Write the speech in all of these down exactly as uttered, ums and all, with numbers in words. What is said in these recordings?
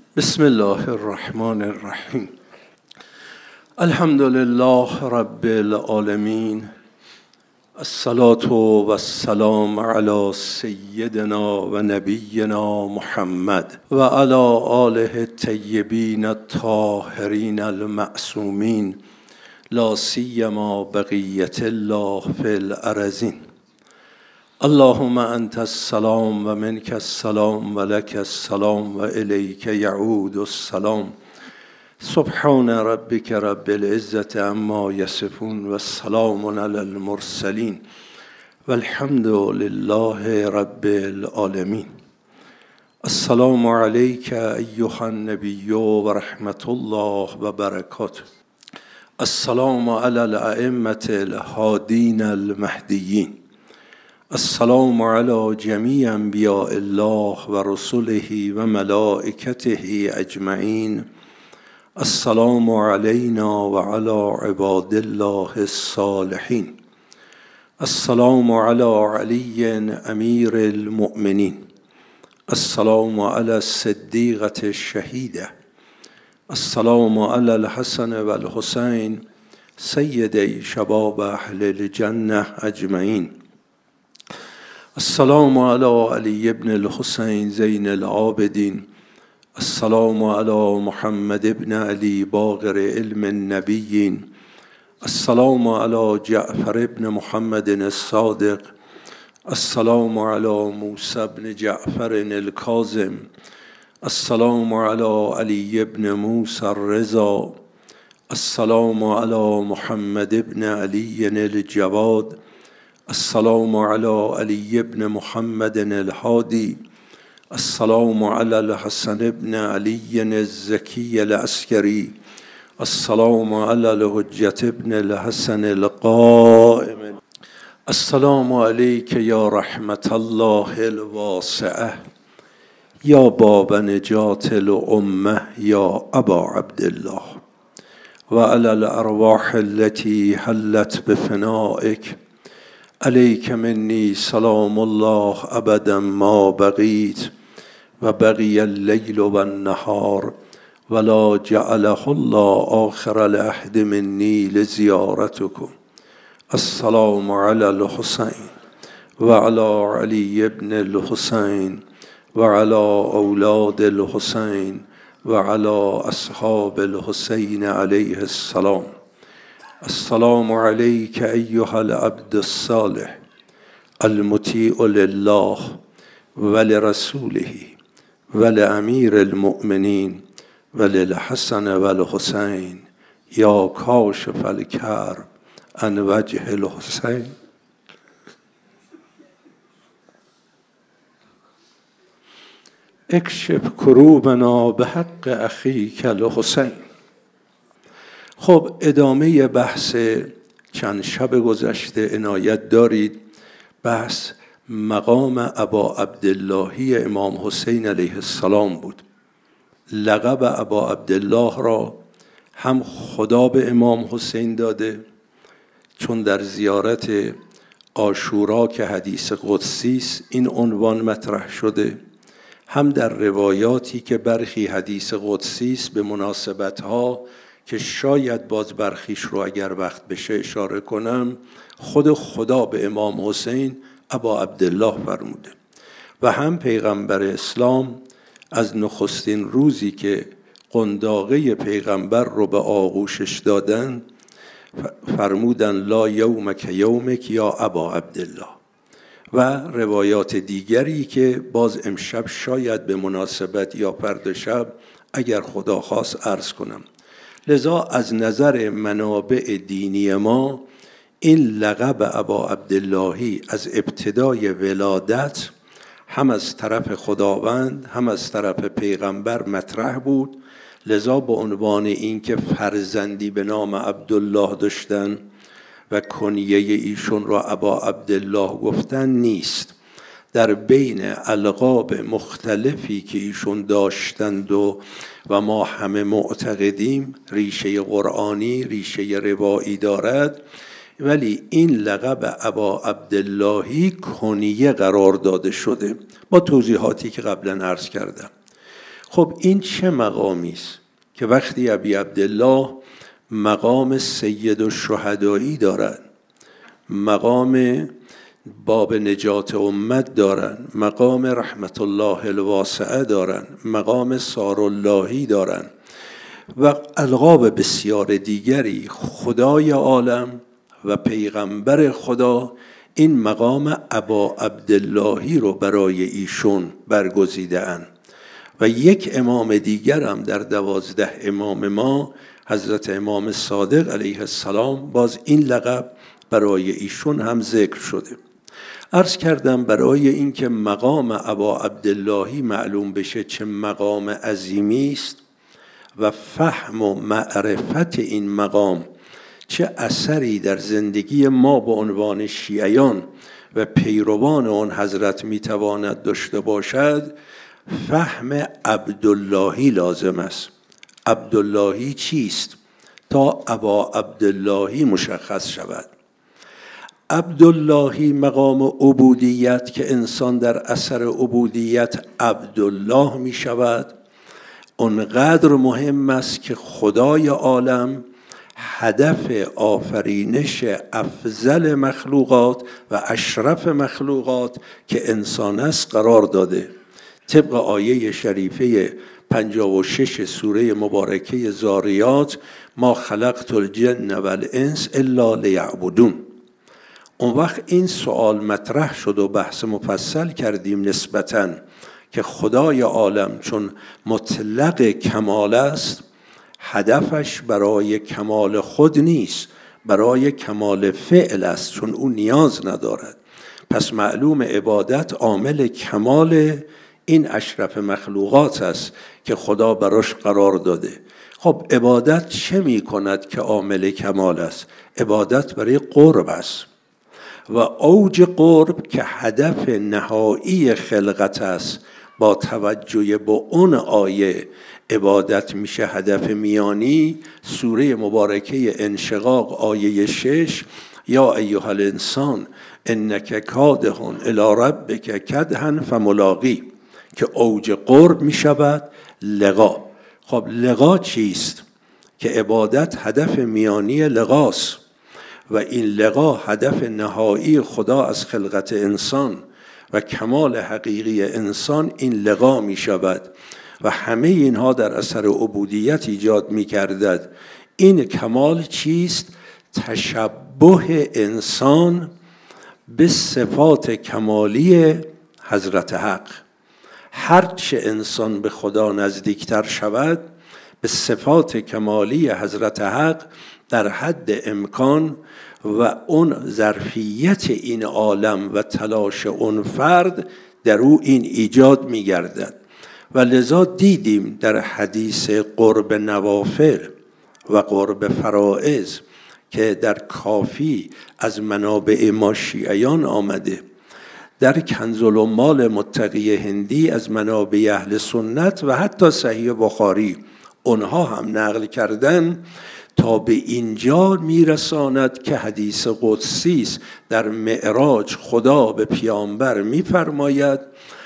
بسم الله الرحمن الرحیم. الحمد لله رب العالمین. الصلاة و السلام علی سیدنا و نبینا محمد و علی آله الطیبین الطاهرین المعصومین، لا سیما بقیة الله فی الارضین. اللهم انت السلام و منک السلام و لک السلام و الیک یعود السلام. سبحان ربک رب العزة عما یصفون و السلام علی المرسلین و الحمد لله رب العالمین. السلام علیک ایها النبی و رحمت الله و برکاته. السلام علی الائمة الهادین المهدیین. السلام علی جمیع انبیاء الله و رسله و ملائکته اجمعین. السلام علینا و علی عباد الله الصالحین. السلام علی علی امیر المؤمنین. السلام علی الصدیقة الشهیدة. السلام علی الحسن و الحسین سیدی شباب اهل الجنة اجمعین. السلام علی علی ابن الحسین زین العابدین. السلام علی محمد ابن علی باقر علم النبیین. السلام علی جعفر ابن محمد الصادق. السلام علی موسی ابن جعفر الکاظم. السلام علی علی ابن موسی الرضا. السلام علی محمد ابن علی الجواد. السلام علی علی ابن محمد الهادی. السلام علی الحسن ابن علی الزکی العسکری. السلام علی الحجة ابن الحسن القائم. السلام علیک یا رحمت الله الواسعه، یا باب نجات الامه، یا ابا عبدالله، و علی الارواح التي حلت بفنائک. علیک منی سلام الله ابدا ما بقیت و بقی اللیل و النهار ولا جعله الله آخر العهد منی لزیارتکم. السلام علی الحسین و علی علی ابن الحسین و علی اولاد الحسین و علی اصحاب الحسین علیه السلام. السلام علیک ایها العبد الصالح المطیع لله ولرسوله ولامیر المؤمنین وللحسن والحسین، یا کاشف الکرب عن وجه الحسین. اکشف کروبنا به حق اخیک الحسین. خب ادامه بحث چند شب گذشته عنایت دارید. بحث مقام ابا عبداللهی امام حسین علیه السلام بود. لقب ابا عبدالله را هم خدا به امام حسین داده، چون در زیارت عاشورا که حدیث قدسی است این عنوان مطرح شده، هم در روایاتی که برخی حدیث قدسی است به مناسبت‌ها که شاید باز برخیش رو اگر وقت بشه اشاره کنم، خود خدا به امام حسین ابا عبدالله فرموده. و هم پیغمبر اسلام از نخستین روزی که قنداقه پیغمبر رو به آغوشش دادن فرمودن لا یومک یومک یا ابا عبدالله. و روایات دیگری که باز امشب شاید به مناسبت یا فردا شب اگر خدا خواست عرض کنم. لذا از نظر منابع دینی ما این لقب ابا عبداللهی از ابتدای ولادت هم از طرف خداوند هم از طرف پیغمبر مطرح بود. لذا به عنوان این که فرزندی به نام عبدالله داشتن و کنیه ایشون را ابا عبدالله گفتن نیست. در بین القاب مختلفی که ایشون داشتند و و ما همه معتقدیم ریشه قرآنی ریشه روایی دارد، ولی این لقب ابا عبداللهی کنیه قرار داده شده با توضیحاتی که قبلا عرض کردم. خب این چه مقامی است که وقتی ابی عبدالله مقام سید الشهدایی دارن، مقام باب نجات امت دارن، مقام رحمت الله الواسعه دارن، مقام ساراللهی دارن و القاب بسیار دیگری، خدای عالم و پیغمبر خدا این مقام ابا عبداللهی رو برای ایشون برگزیده اند. و یک امام دیگر هم در دوازده امام ما، حضرت امام صادق علیه السلام، باز این لقب برای ایشون هم ذکر شده. عرض کردم برای اینکه مقام ابا عبداللهی معلوم بشه چه مقام عظیمی است و فهم و معرفت این مقام چه اثری در زندگی ما به عنوان شیعیان و پیروان آن حضرت میتواند داشته باشد، فهم عبداللهی لازم است. عبداللهی چیست تا ابا عبداللهی مشخص شود. عبداللهی مقام عبودیت که انسان در اثر عبودیت عبدالله می شود، اونقدر مهم است که خدای عالم هدف آفرینش افضل مخلوقات و اشرف مخلوقات که انسان است قرار داده. طبق آیه شریفه پنجاه و شش سوره مبارکه زاریات، ما خلقت الجن والانس الا لیعبدون. اون وقت این سوال مطرح شد و بحث مفصل کردیم نسبتاً که خدای عالم چون مطلق کمال است، هدفش برای کمال خود نیست، برای کمال فعل است، چون او نیاز ندارد. پس معلوم عبادت عامل کمال این اشرف مخلوقات است که خدا براش قرار داده. خب عبادت چه می کند که عامل کمال است؟ عبادت برای قرب است و اوج قرب که هدف نهایی خلقت است، با توجه به اون آیه عبادت میشه هدف میانی. سوره مبارکه انشقاق آیه شش، یا ایها الانسان انک کادح الی ربک کدحا فملاقی، که اوج قرب میشود لقا. خب لقا چیست؟ که عبادت هدف میانی لقاست و این لقا هدف نهایی خدا از خلقت انسان و کمال حقیقی انسان این لقا می شود و همه اینها در اثر عبودیت ایجاد می کردد. این کمال چیست؟ تشبه انسان به صفات کمالی حضرت حق. هرچه انسان به خدا نزدیکتر شود، به صفات کمالی حضرت حق در حد امکان و اون ظرفیت این عالم و تلاش اون فرد در او این ایجاد می گردد. و لذا دیدیم در حدیث قرب نوافل و قرب فرائض که در کافی از منابع ما شیعیان آمده، در کنز العمال متقی هندی از منابع اهل سنت و حتی صحیح بخاری اونها هم نقل کردن، تا به اینجا میرساند که حدیث قدسی است. در معراج خدا به پیامبر میفرماید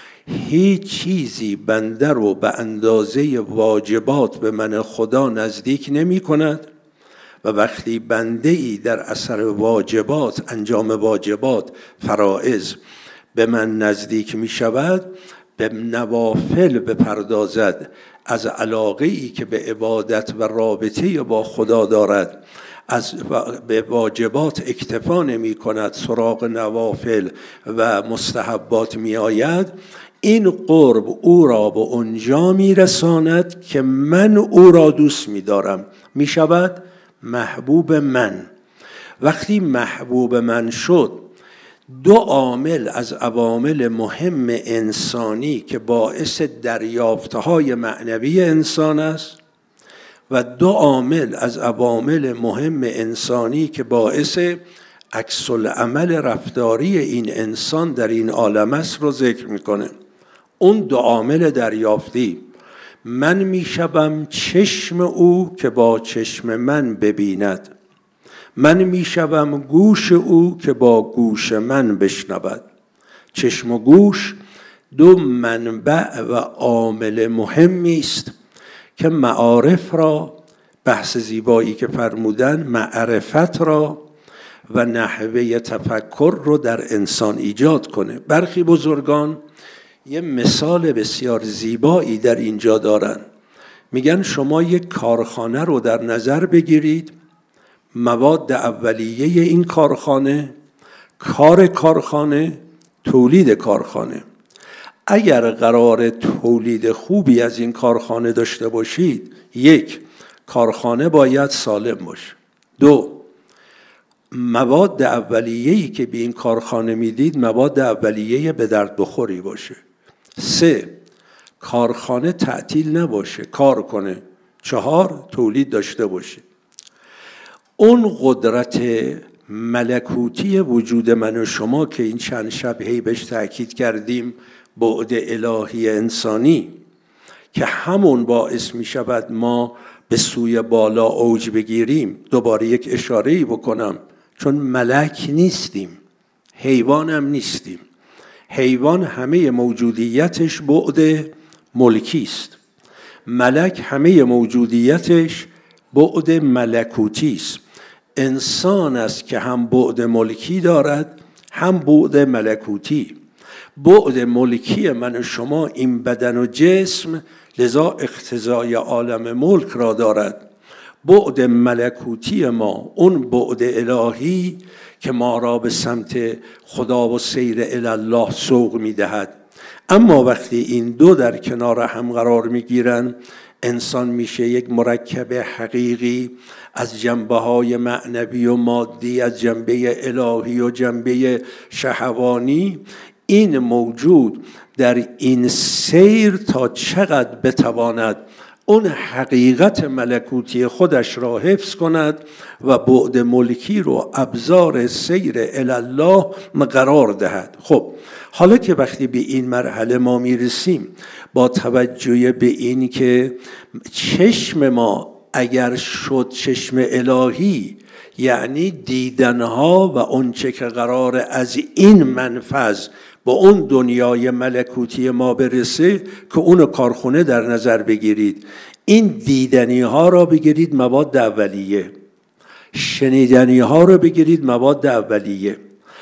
هیچ چیزی بنده رو به اندازه واجبات به من خدا نزدیک نمی کند و وقتی بنده ای در اثر واجبات، انجام واجبات، فرائض به من نزدیک می شود، به نوافل بپردازد، از علاقه ای که به عبادت و رابطه با خدا دارد، از به واجبات اکتفا نمی کند، سراغ نوافل و مستحبات می آید، این قرب او را به اونجا می رساند که من او را دوست می دارم، می شود محبوب من. وقتی محبوب من شد، دو عامل از عوامل مهم انسانی که باعث دریافتهای معنوی انسان است و دو عامل از عوامل مهم انسانی که باعث عکس العمل رفتاری این انسان در این عالم است رو ذکر میکنه. اون دو عامل دریافتی، من میشوم چشم او که با چشم من ببیند، من میشوم گوش او که با گوش من بشنود. چشم و گوش دو منبع و عامل مهمی است که معارف را، بحث زیبایی که فرمودن، معرفت را و نحوه تفکر رو در انسان ایجاد کنه. برخی بزرگان یه مثال بسیار زیبایی در اینجا دارن. میگن شما یک کارخانه رو در نظر بگیرید، مواد اولیه این کارخانه، کار کارخانه، تولید کارخانه. اگر قرار تولید خوبی از این کارخانه داشته باشید، یک، کارخانه باید سالم باشه. دو، مواد اولیه‌ای که به این کارخانه میدید مواد اولیه به درد بخوری باشه. سه، کارخانه تعطیل نباشه، کار کنه. چهار، تولید داشته باشه. اون قدرت ملکوتی وجود من و شما که این چند شب هی بهش تأکید کردیم، بعد الهی انسانی، که همون باعث می شود ما به سوی بالا اوج بگیریم. دوباره یک اشاره‌ای بکنم، چون ملک نیستیم، حیوان هم نیستیم. حیوان همه موجودیتش بعد ملکی است، ملک همه موجودیتش بعد ملکوتی است. انسان است که هم بعد ملکی دارد هم بعد ملکوتی. بعد ملکی من و شما این بدن و جسم، لذا اقتضای عالم ملک را دارد. بعد ملکوتی ما، اون بعد الهی که ما را به سمت خدا و سیر الله سوق می‌دهد. اما وقتی این دو در کنار هم قرار می‌گیرن، انسان میشه یک مرکب حقیقی از جنبه‌های معنوی و مادی، از جنبه الهی و جنبه شهوانی. این موجود در این سیر تا چقدر بتواند اون حقیقت ملکوتی خودش را حفظ کند و بعد ملکی رو ابزار سیر الله قرار دهد. خب حالا که وقتی به این مرحله ما میرسیم، با توجه به این که چشم ما اگر شد چشم الهی، یعنی دیدنها و اون چه که قرار از این منفذ با اون دنیای ملکوتی ما برسه، که اون کارخونه در نظر بگیرید. این دیدنی ها را بگیرید مواد اولیه، شنیدنی ها را بگیرید مواد اولیه.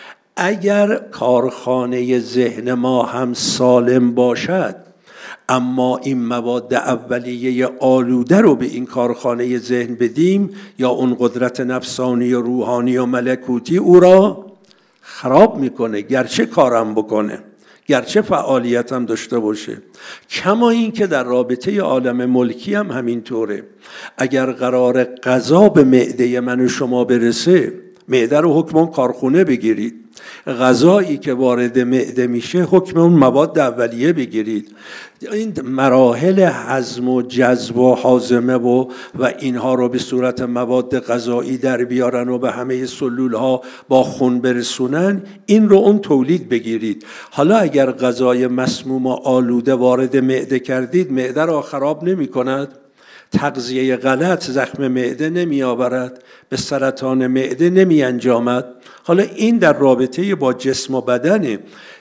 اگر کارخانه ذهن ما هم سالم باشد، اما این مواد اولیه آلوده رو به این کارخانه ذهن بدیم، یا اون قدرت نفسانی و روحانی و ملکوتی او را خراب میکنه، گرچه کارم بکنه، گرچه فعالیت هم داشته باشه. کما این که در رابطه عالم ملکی هم همینطوره. اگر قرار غذا به معده من و شما برسه، معده رو حکم اون کارخونه بگیرید. غذایی که وارد معده میشه حکم اون مواد اولیه بگیرید. این مراحل هضم و جذب و هاضمه و و اینها رو به صورت مواد غذایی در بیارن و به همه سلول ها با خون برسونن، این رو اون تولید بگیرید. حالا اگر غذای مسموم و آلوده وارد معده کردید، معده را خراب نمی کند؟ تغذیه غلط زخم معده نمی آورد؟ به سرطان معده نمی انجامد؟ حالا این در رابطه با جسم و بدنه.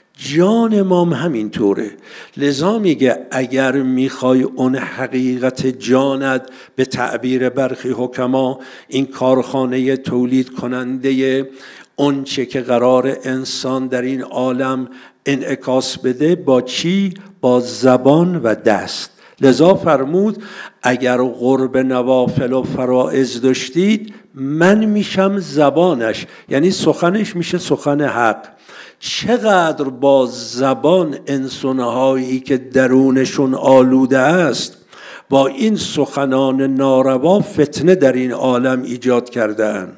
جان ما هم همینطوره. لذا میگه اگر میخوای اون حقیقت جانت، به تعبیر برخی حکما این کارخانه تولید کننده اون چه که قرار انسان در این عالم انعکاس بده، با چی؟ با زبان و دست. لذا فرمود اگر قرب نوافل و فرائض داشتید، من میشم زبانش، یعنی سخنش میشه سخن حق. چقدر با زبان انسانهایی که درونشون آلوده است، با این سخنان ناروا فتنه در این عالم ایجاد کردن.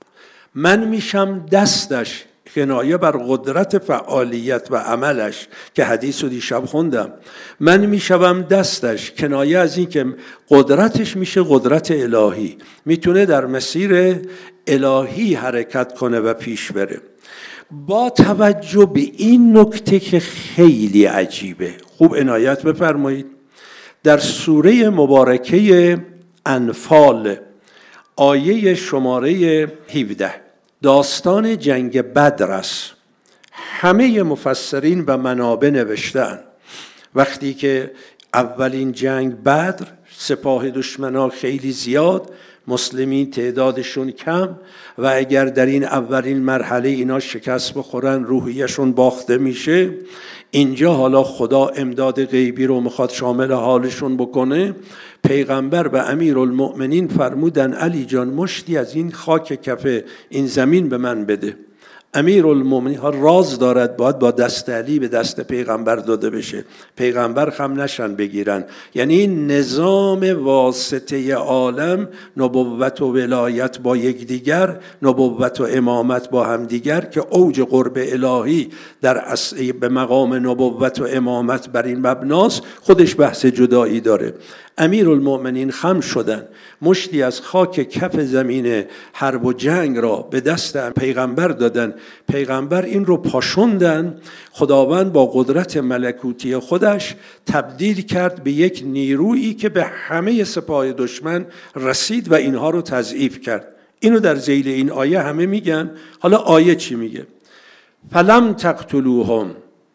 من میشم دستش، کنایه بر قدرت فعالیت و عملش که حدیث رو دیشب خوندم. من میشوم دستش، کنایه از این که قدرتش میشه قدرت الهی، میتونه در مسیر الهی حرکت کنه و پیش بره. با توجه به این نکته که خیلی عجیبه، خوب عنایت بفرمایید. در سوره مبارکه انفال آیه شماره هفده، داستان جنگ بدر است. همه مفسرین و منابع نوشتن وقتی که اولین جنگ بدر، سپاه دشمنا خیلی زیاد، مسلمین تعدادشون کم و اگر در این اولین مرحله اینا شکست بخورن روحیشون باخته میشه. اینجا حالا خدا امداد غیبی رو میخواد شامل حالشون بکنه. پیغمبر و امیرالمؤمنین فرمودن علی جان مشتی از این خاک کف این زمین به من بده. امیرالمؤمنین ها راز دارد باید با دست علی به دست پیغمبر داده بشه، پیغمبر خم نشن بگیرن. یعنی نظام واسطه عالم، نبوت و ولایت با یکدیگر، نبوت و امامت با همدیگر که اوج قرب الهی در اصل به مقام نبوت و امامت بر این مبناست، خودش بحث جدایی داره. امیرالمؤمنین خم شدن، مشتی از خاک کف زمین حرب و جنگ را به دست پیغمبر دادن. پیغمبر این رو پاشوندن. خداوند با قدرت ملکوتی خودش تبدیل کرد به یک نیرویی که به همه سپاه دشمن رسید و اینها رو تضعیف کرد. اینو در ذیل این آیه همه میگن. حالا آیه چی میگه؟ فلم تقتلوهم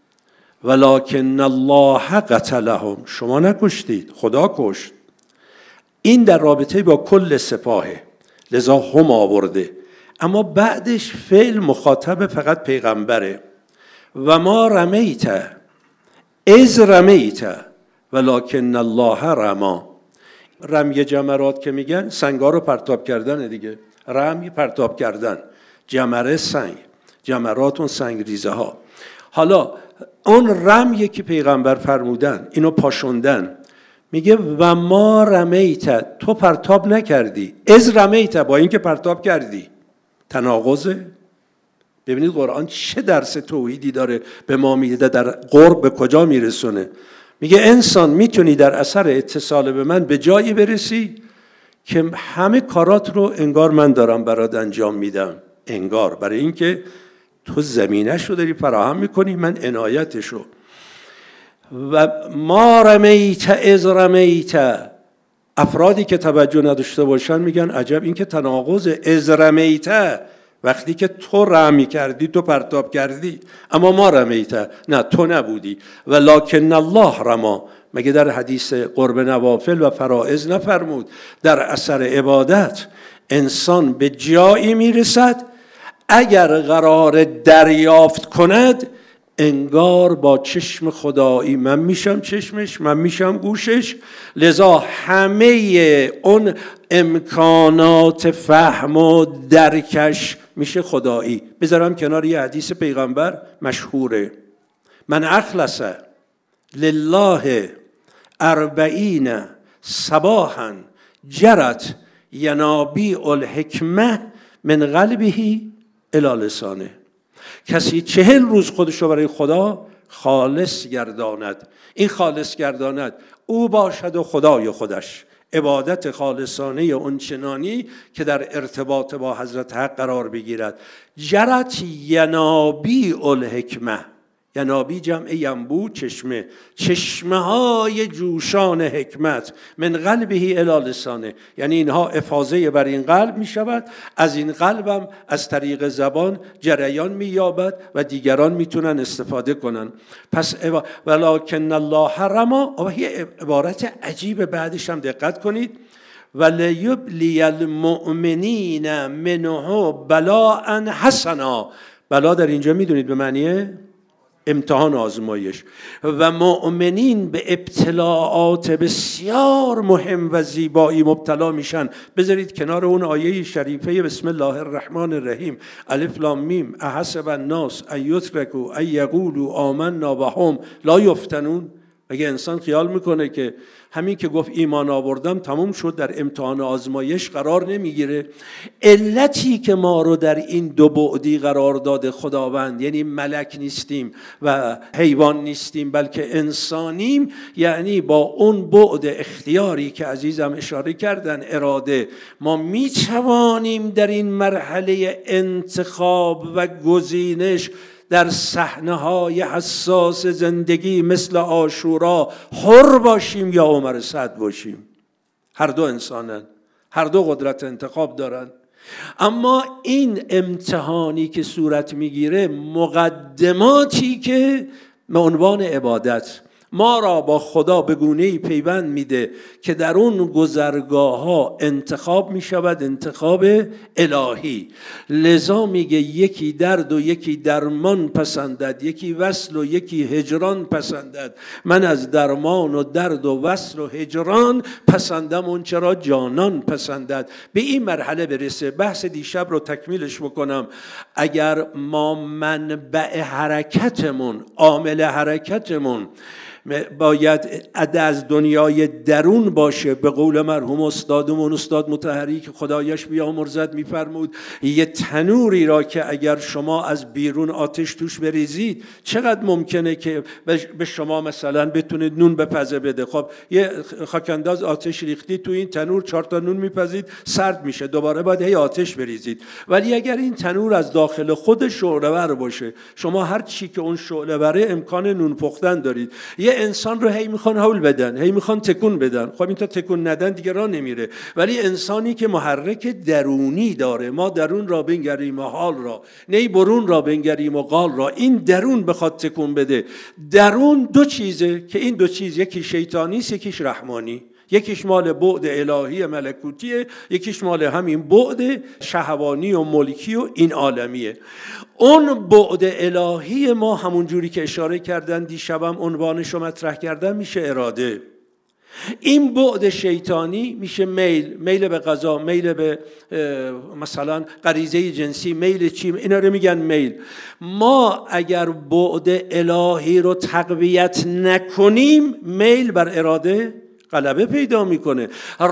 ولکن الله قتلهم. شما نکشتید، خدا کشت. این در رابطه با کل سپاهه، لذا هم آورده. اما بعدش فعل مخاطب فقط پیغمبره. و ما رمیت از رمیت ولکن الله رما. رمی جمرات که میگن سنگا رو پرتاب کردن دیگه. رمی پرتاب کردن، جمره سنگ، جمرات اون سنگ ریزه ها. حالا اون رمیه که پیغمبر فرمودن، اینو پاشوندن. میگه و ما رمیت، تو پرتاب نکردی. از رمیت، با اینکه پرتاب کردی. تناقضه؟ ببینید قرآن چه درس توحیدی داره به ما میده، در قرب به کجا میرسونه. میگه انسان میتونی در اثر اتصال به من به جایی برسی که همه کارات رو انگار من دارم برات انجام میدم. انگار، برای اینکه تو زمینش رو داری فراهم میکنی، من عنایتش رو. و ما رمیت از رمیت. افرادی که توجه نداشته باشن میگن عجب این که تناقض. از رمیت، وقتی که تو رمی کردی، تو پرتاب کردی. اما ما رمیت، نه تو نبودی. ولکن الله رما. مگه در حدیث قرب نوافل و فرائض نفرمود در اثر عبادت انسان به جایی میرسد اگر قرار دریافت کند انگار با چشم خدایی من میشم چشمش، من میشم گوشش. لذا همه اون امکانات فهم و درکش میشه خدایی. بذارم کنار یه حدیث پیغمبر مشهوره. من اخلص لله اربعین صباحا جرت ینابیع الحکمه من قلبه الی لسانه. کسی چهل روز خودش رو برای خدا خالص گرداند. این خالص گرداند او باشد و خدای خودش. عبادت خالصانه اونچنانی که در ارتباط با حضرت حق قرار بگیرد. جرت ینابیع الحکمه. ینابی جمع ینبوع، چشمه. چشمه های جوشان حکمت من قلبه الی لسانه. یعنی اینها افاضه بر این قلب می شود، از این قلبم از طریق زبان جریان می یابد و دیگران می تونن استفاده کنن. پس ولکن الله رما. و یه عبارت عجیب بعدش هم دقت کنید. ولیبلی المؤمنین منه بلاء حسنا. بلا در اینجا می دونید به معنیه امتحان، آزمایش. و مؤمنین به ابتلاعات بسیار مهم و زیبایی مبتلا میشن. بذارید کنار اون آیه شریفه بسم الله الرحمن الرحیم الف لام میم احسب الناس ان یترکوا ان یقولوا آمنا وهم لا یفتنون. اگه انسان خیال میکنه که همین که گفت ایمان آوردم تموم شد، در امتحان آزمایش قرار نمیگیره. علتی که ما رو در این دو بعدی قرار داده خداوند، یعنی ملک نیستیم و حیوان نیستیم بلکه انسانیم، یعنی با اون بعد اختیاری که عزیزم اشاره کردن، اراده، ما میتوانیم در این مرحله انتخاب و گزینش در صحنه‌های حساس زندگی مثل عاشورا حر باشیم یا عمر سعد باشیم. هر دو انسانن، هر دو قدرت انتخاب دارن. اما این امتحانی که صورت میگیره مقدماتی که به عنوان عبادت ما را با خدا به گونه‌ای پیوند میده که در اون گذرگاه ها انتخاب میشود، انتخاب الهی. لذا میگه یکی درد و یکی درمان پسندد، یکی وصل و یکی هجران پسندد. من از درمان و درد و وصل و هجران پسندم اون چرا جانان پسندد. به این مرحله برسه. بحث دیشب رو تکمیلش بکنم. اگر ما منبع حرکتمون، عامل حرکتمون باید از دنیای درون باشه، به قول مرحوم استادمون استاد مطهری که خدایش بیامرزد میفرمود یه تنوری را که اگر شما از بیرون آتش توش بریزید چقدر ممکنه که به شما مثلا بتونید نون بپزه بده. خب یه خاکنداز آتش ریختی تو این تنور، چهار تا نون میپزید، سرد میشه، دوباره باید هی آتش بریزید. ولی اگر این تنور از داخل خود شعله‌ور باشه، شما هر چی که اون شعله‌وره امکان نون پختن دارید. یه انسان رو هی میخوان حول بدن، هی میخوان تکون بدن. خب این تا تکون ندن دیگه راه نمیره. ولی انسانی که محرک درونی داره، ما درون را بنگریم و حال را، نه برون را بنگریم و قال را، این درون بخواد تکون بده. درون دو چیزه که این دو چیز یکی شیطانی است، یکیش رحمانی. یکیش مال بعد الهی ملکوتیه، یکیش مال همین بعد شهوانی و ملکی و این عالمیه. اون بعد الهی ما همون جوری که اشاره کردن دیشبم عنوانش رو مطرح کردن میشه اراده. این بعد شیطانی میشه میل، میل به غذا، میل به مثلا غریزه جنسی، میل چی، اینا رو میگن میل. ما اگر بعد الهی رو تقویت نکنیم میل بر اراده غلبه پیدا میکنه.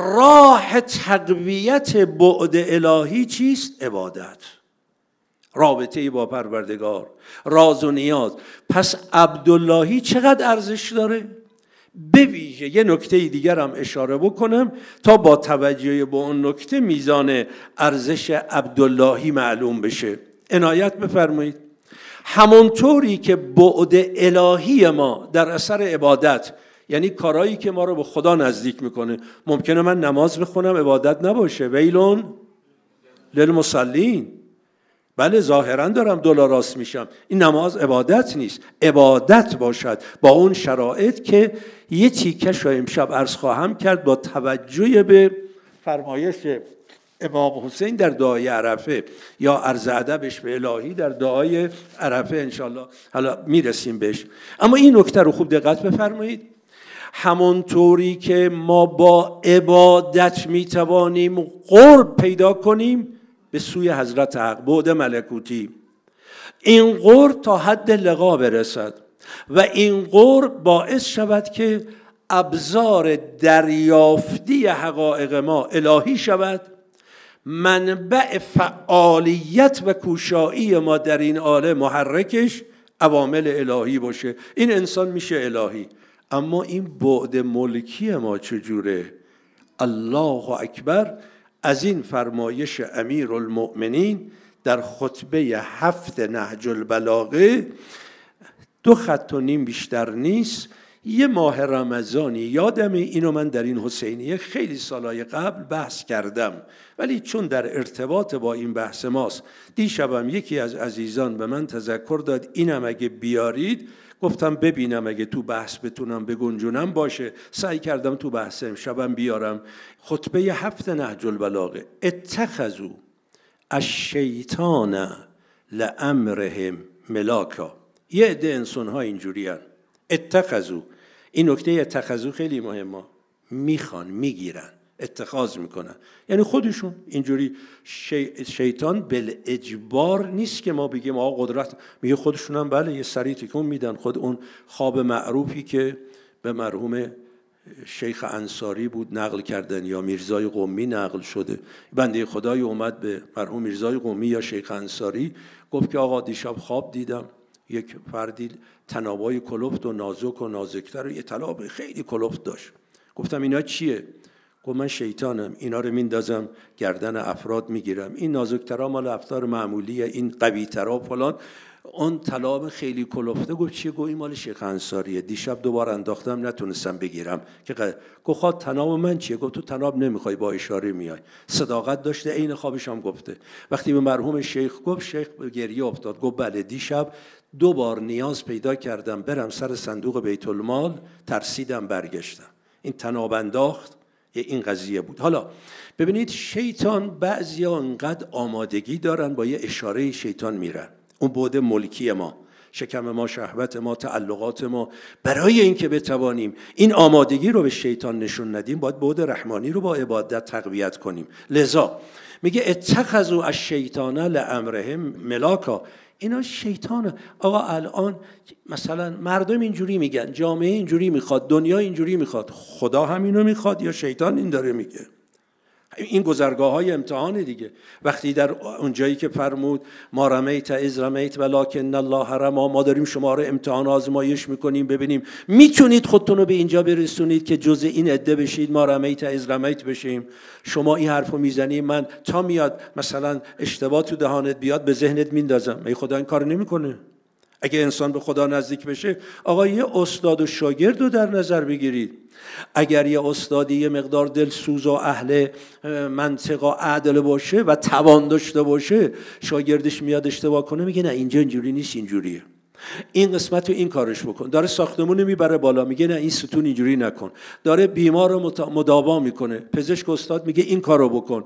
راه تقویت بعد الهی چیست؟ عبادت، رابطه با پروردگار، راز و نیاز. پس عبداللهی چقدر ارزش داره؟ به ویژه یه نکته دیگر هم اشاره بکنم تا با توجه به اون نکته میزان ارزش عبداللهی معلوم بشه. عنایت بفرمایید. همونطوری که بعد الهی ما در اثر عبادت، یعنی کارهایی که ما رو به خدا نزدیک میکنه، ممکنه من نماز بخونم عبادت نباشه، ویلون للمصلین، بله ظاهرا دارم دلار راست میشم، این نماز عبادت نیست. عبادت باشد با اون شرایط که یه تیکش رو امشب عرض خواهم کرد با توجه به فرمایش امام حسین در دعای عرفه یا عرض ادبش به الهی در دعای عرفه. انشالله حالا میرسیم بهش. اما این نکته رو خوب دقت بفرمایید. همونطوری که ما با عبادت میتوانیم قرب پیدا کنیم به سوی حضرت حق، بعد ملکوتی، این قرب تا حد لقا برسد و این قرب باعث شود که ابزار دریافتی حقایق ما الهی شود، منبع فعالیت و کوشایی ما در این عالم محرکش عوامل الهی باشه. این انسان میشه الهی. اما این بعد ملکی ما چجوره؟ الله اکبر. از این فرمایش امیرالمؤمنین در خطبه هفت نهج البلاغه، دو خط و نیم بیشتر نیست، یه ماه رمضانی یادمه، اینو من در این حسینیه خیلی سالهای قبل بحث کردم، ولی چون در ارتباط با این بحث ماست، دیشبم یکی از عزیزان به من تذکر داد اینم اگه بیارید، گفتم ببینم اگه تو بحث بتونم بگنجونم باشه. سعی کردم تو بحث امشبم بیارم. خطبه هفت نهج البلاغه: اتخذوا الشیطان لامرهم ملاکا. یه عده انسان ها اینجوری هن. اتخذوا، این نکته اتخذوا خیلی مهمه، میخوان، میگیرن، اتخاذ میکنن، یعنی خودشون اینجوری. شی... شیطان بالاجبار نیست که ما بگیم آقا قدرت، میگه خودشون هم بله یه سری تکون میدن. خود اون خواب معروفی که به مرحوم شیخ انصاری بود نقل کردن یا میرزای قمی نقل شده، بنده خدای اومد به مرحوم میرزای قمی یا شیخ انصاری گفت که آقا دیشب خواب دیدم یک فردی تنابای کلفت و نازک و نازکتر و یه طلاب خیلی کلفت داشت. گفتم اینا چیه؟ گفت من شیطانم، اینا رو میندازم گردن افراد میگیرم، این نازکترها مال افطار معمولیه، این قویترها فلان. اون طلاب خیلی کلفته گفت چیه؟ گفت این مال شیخ انصاریه، دیشب دوباره انداختم نتونستم بگیرم. که گفت خواه طناب من چیه؟ گفت تو طناب نمیخوای، با اشاره میای. صداقت داشته، عین خوابش هم گفته. وقتی به مرحوم شیخ گفت، شیخ به گریه افتاد، گفت بله دیشب دو بار نیاز پیدا کردم برم سر صندوق بیت المال، ترسیدم برگشتم. این طناب انداخت، این قضیه بود. حالا ببینید شیطان بعضیا انقدر آمادگی دارن با یه اشاره شیطان میرن. اون بعد ملکی ما، شکم ما، شهوت ما، تعلقات ما، برای اینکه بتوانیم این آمادگی رو به شیطان نشون ندیم باید بعد رحمانی رو با عبادت تقویت کنیم. لذا میگه اتخذوا الشیطان لامرهم ملاکا. اینا شیطانه. آقا الان مثلا مردم اینجوری میگن، جامعه اینجوری میخواد، دنیا اینجوری میخواد، خدا همینو میخواد یا شیطان این داره میگه؟ این گذرگاه های امتحان دیگه. وقتی در اونجایی که فرمود ما رمیت اذ رمیت ولکن الله رما، ما داریم شما رو امتحان آزمایش میکنیم ببینیم میتونید خودتون رو به اینجا برسونید که جزء این عده بشید، ما رمیت اذ رمیت بشیم. شما این حرفو میزنی، من تا میاد مثلا اشتباه تو دهانت بیاد به ذهنت میندازم. ای خدا این کار نمیکنه. اگه انسان به خدا نزدیک بشه، آقا یه استاد و شاگرد رو در نظر بگیرید. اگر یه استادی یه مقدار دلسوز و اهل منطق و عدل باشه و توان داشته باشه، شاگردش میاد اشتباه کنه میگه نه اینجا اینجوری نیست، اینجوریه، این قسمت رو این کارش بکن. داره ساختمون میبره بالا میگه نه این ستون اینجوری نکن. داره بیمار رو مداوا میکنه، پزشک استاد میگه این کارو بکن.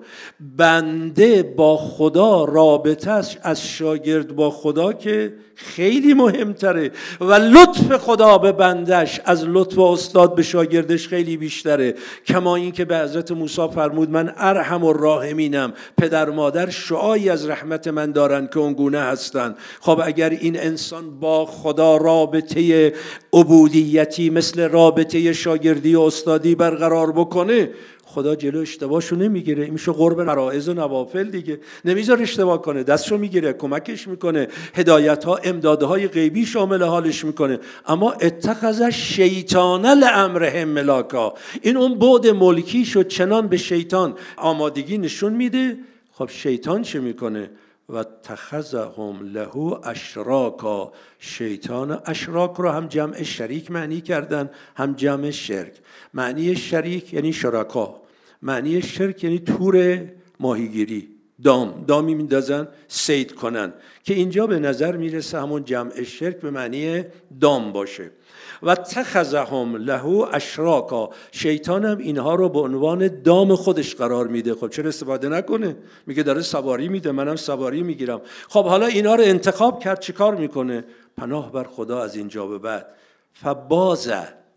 بنده با خدا رابطه‌اش از شاگرد با خدا که خیلی مهمتره و لطف خدا به بندش از لطف استاد به شاگردش خیلی بیشتره. کما این که به حضرت موسی فرمود من ارحم الراحمینم، پدر مادر شعاعی از رحمت من دارن که اونگونه هستن. خب اگر این انسان با خدا رابطه عبودیتی مثل رابطه شاگردی و استادی برقرار بکنه، خدا جلو اشتباهشو نمیگیره. این میشه قرب فرائض و نوافل دیگه. نمیذاره اشتباه کنه، دستشو میگیره، کمکش میکنه، هدایت‌ها، امدادهای غیبی شامل حالش میکنه. اما اتخذ شیطان لامرهم ملاکا، این اون بعد ملکی شد، چنان به شیطان آمادگی نشون میده. خب شیطان چه میکنه؟ و تخذهم له اشراکا. شیطان اشراک رو هم جمع شریک معنی کردن، هم جمع شرک. معنی شریک یعنی شرکا، معنی شرک یعنی تور ماهیگیری، دام دامی میندازن صید کنن، که اینجا به نظر میرسه همون جمع شرک به معنی دام باشه. و تخذهم له اشراکا، شیطان هم اینها رو به عنوان دام خودش قرار میده. خب چرا استفاده نکنه؟ میگه داره سواری میده، منم سواری میگیرم. خب حالا اینا رو انتخاب کرد، چی کار میکنه؟ پناه بر خدا از اینجا به بعد. فباز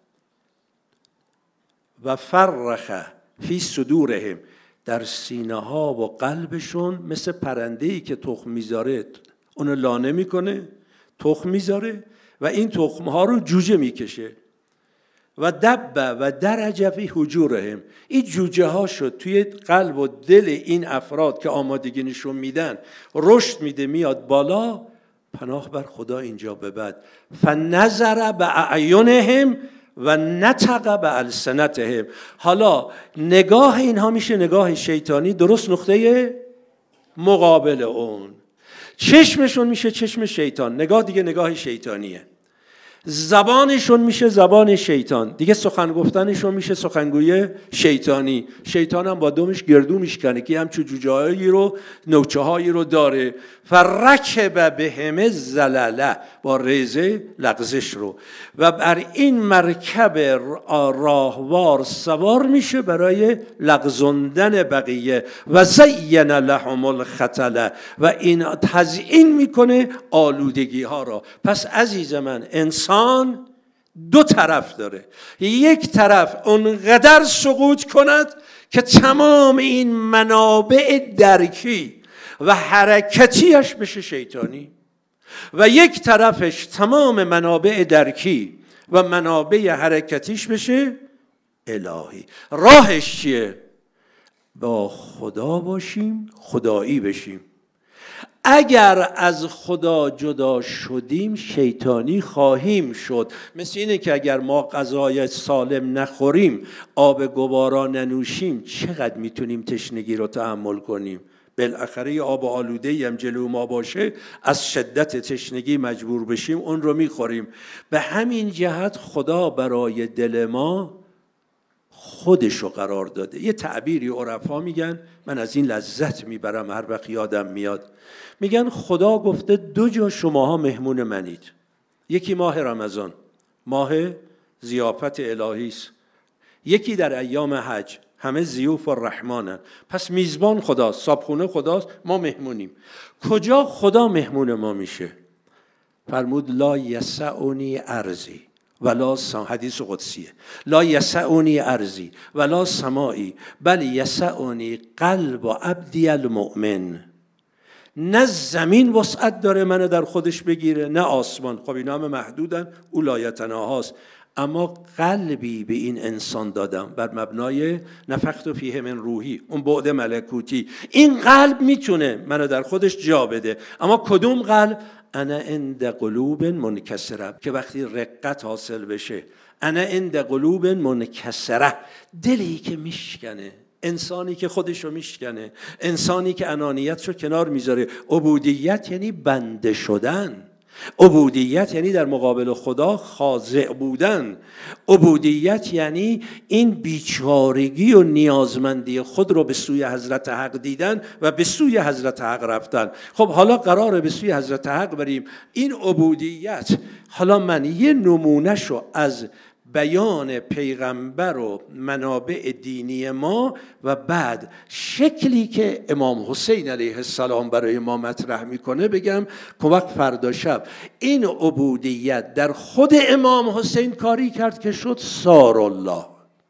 و فرخ فی صدورهم، در سینه ها و قلبشون مثل پرنده‌ای که تخم میذاره اونو لانه میکنه، تخم میذاره و این تخم ها رو جوجه میکشه. و دب و درج فی حجورهم، این جوجه ها شد توی قلب و دل این افراد که آمادگی نشون میدن، رشد میده، میاد بالا. پناه بر خدا اینجا به بعد. فنظر باعینهم و نطق بالسنتهم. حالا نگاه اینها میشه نگاه شیطانی، درست نقطه مقابل اون. چشمشون میشه چشم شیطان، نگاه دیگه نگاه شیطانیه. زبانشون میشه زبان شیطان، دیگه سخن گفتنشون میشه سخنگوی شیطانی. شیطان هم با دمش گردو میشکنه که همچون جوجه‌هایی رو، نوچه‌هایی رو داره. فرکب بهم الزلله، با ریزه لغزش رو، و بر این مرکب راهوار سوار میشه برای لغزوندن بقیه. و زین لهم الخطل، و این تزیین میکنه آلودگی ها را. پس عزیز من، انسان دو طرف داره. یک طرف اونقدر سقوط کند که تمام این منابع درکی و حرکتیش بشه شیطانی، و یک طرفش تمام منابع درکی و منابع حرکتیش بشه الهی. راهش چیه؟ با خدا باشیم، خدایی بشیم. اگر از خدا جدا شدیم شیطانی خواهیم شد. مثل اینه که اگر ما غذای سالم نخوریم، آب گوارا ننوشیم، چقدر میتونیم تشنگی رو تحمل کنیم؟ بالاخره یه آب آلوده‌ای هم جلو ما باشه، از شدت تشنگی مجبور بشیم اون رو میخوریم. به همین جهت خدا برای دل ما خودشو قرار داده. یه تعبیری عرفا میگن، من از این لذت میبرم هر وقت یادم میاد، میگن خدا گفته دو جا شماها مهمون منید. یکی ماه رمضان، ماه ضیافت الهی است. یکی در ایام حج، همه ضیوف الرحمنن، پس میزبان خداست، صاحبخونه خداست، ما مهمونیم. کجا خدا مهمون ما میشه؟ فرمود لا یسعنی ارضی ولا سم... حدیث قدسیه، لا یسعنی ارضی ولا سمائی بل یسعنی قلب عبدی المؤمن. نه زمین وسعت داره منو در خودش بگیره، نه آسمان، خب اینا هم محدودن، اولایتناهاست، اما قلبی به این انسان دادم بر مبنای نفخت فیه من روحی، اون بعد ملکوتی. این قلب میتونه منو در خودش جا بده، اما کدوم قلب؟ انا عند قلوب منکسره، که وقتی رقت حاصل بشه، انا عند قلوب منکسره، دلی که میشکنه، انسانی که خودشو میشکنه، انسانی که انانیتشو کنار میذاره. عبودیت یعنی بنده شدن، عبودیت یعنی در مقابل خدا خاضع بودن، عبودیت یعنی این بیچارگی و نیازمندی خود رو به سوی حضرت حق دیدن و به سوی حضرت حق رفتن. خب حالا قراره به سوی حضرت حق بریم. این عبودیت، حالا من یه نمونهشو از بیان پیغمبر و منابع دینی ما و بعد شکلی که امام حسین علیه السلام برای ما مطرح میکنه بگم که وقت فردا شب این عبودیت در خود امام حسین کاری کرد که شد سار الله.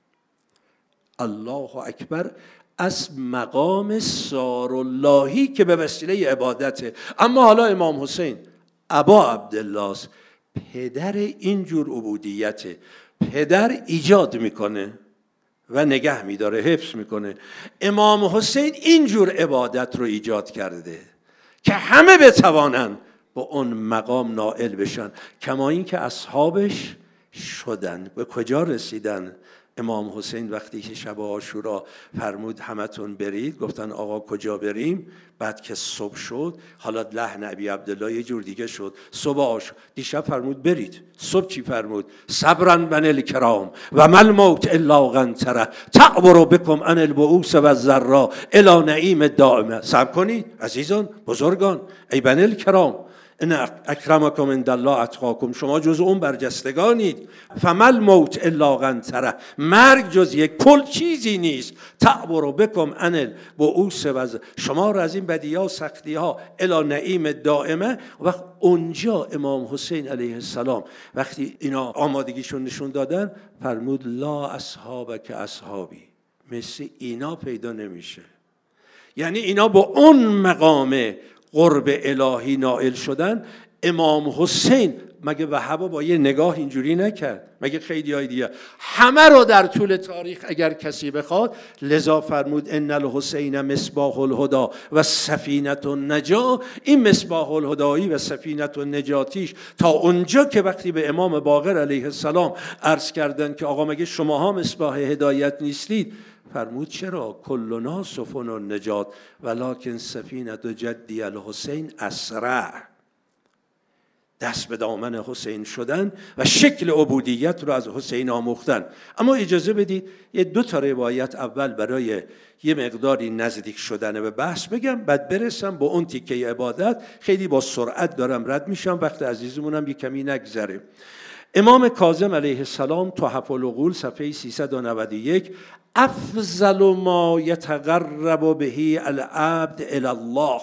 الله اکبر، از مقام سار اللهی که به وسیله عبادته. اما حالا امام حسین ابا عبدالله است، پدر اینجور عبودیته. پدر ایجاد میکنه و نگه میداره، حفظ میکنه. امام حسین اینجور عبادت رو ایجاد کرده که همه بتوانن با اون مقام نائل بشن، کما این که اصحابش شدن. به کجا رسیدن؟ امام حسین وقتی که شب عاشورا فرمود همتون برید، گفتن آقا کجا بریم؟ بعد که صبح شد، حالا لحن ابی عبدالله یه جور دیگه شد، صبح عاشورا دیشب فرمود برید، صبح چی فرمود؟ صبرا بنی الکرام و مل موت الا قنطره تعبر بکم عن البؤوس و الذرا الی نعیم دائمه. صبر کنید عزیزان بزرگان، ای بنی الکرام، ان اکرمکم عند الله اتقاکم، شما جز اون برجستگانید. فمل موت الا قنطره، مرگ جز یک پل چیزی نیست. تعبر بکم عن البؤوس و شما را از این بدیها و سختی ها الی نعیم دائمه. وقت اونجا امام حسین علیه السلام وقتی اینا آمادگیشون نشون دادن فرمود لا اصحابک اصحابی، مثل اینا پیدا نمیشه. یعنی اینا با اون مقام قرب الهی نائل شدن. امام حسین مگه وهابا با یه نگاه اینجوری نکرد؟ مگه خیلی های دیگه؟ همه رو در طول تاریخ اگر کسی بخواد، لذا فرمود ان الحسین مصباح الهدی و سفینه النجات. این مصباح الهدایی و سفینه النجاتیش تا اونجا که وقتی به امام باقر علیه السلام عرض کردن که آقا مگه شماها مصباح هدایت نیستید؟ فرمود چرا؟ کلنا سفن النجات ولکن سفینه جدی الحسین اسرع. دست به دامن حسین شدن و شکل عبودیت رو از حسین آموختن. اما اجازه بدید یه دو تا روایت اول برای یه مقداری نزدیک شدن به بحث بگم، بعد برسم با اون تیکه عبادت. خیلی با سرعت دارم رد میشم، وقت عزیزمونم یه کمی نگذره. امام کاظم علیه السلام تحف العقول صفحه سیصد و نود و یک، افضل ما یتقرب به العبد الی الله،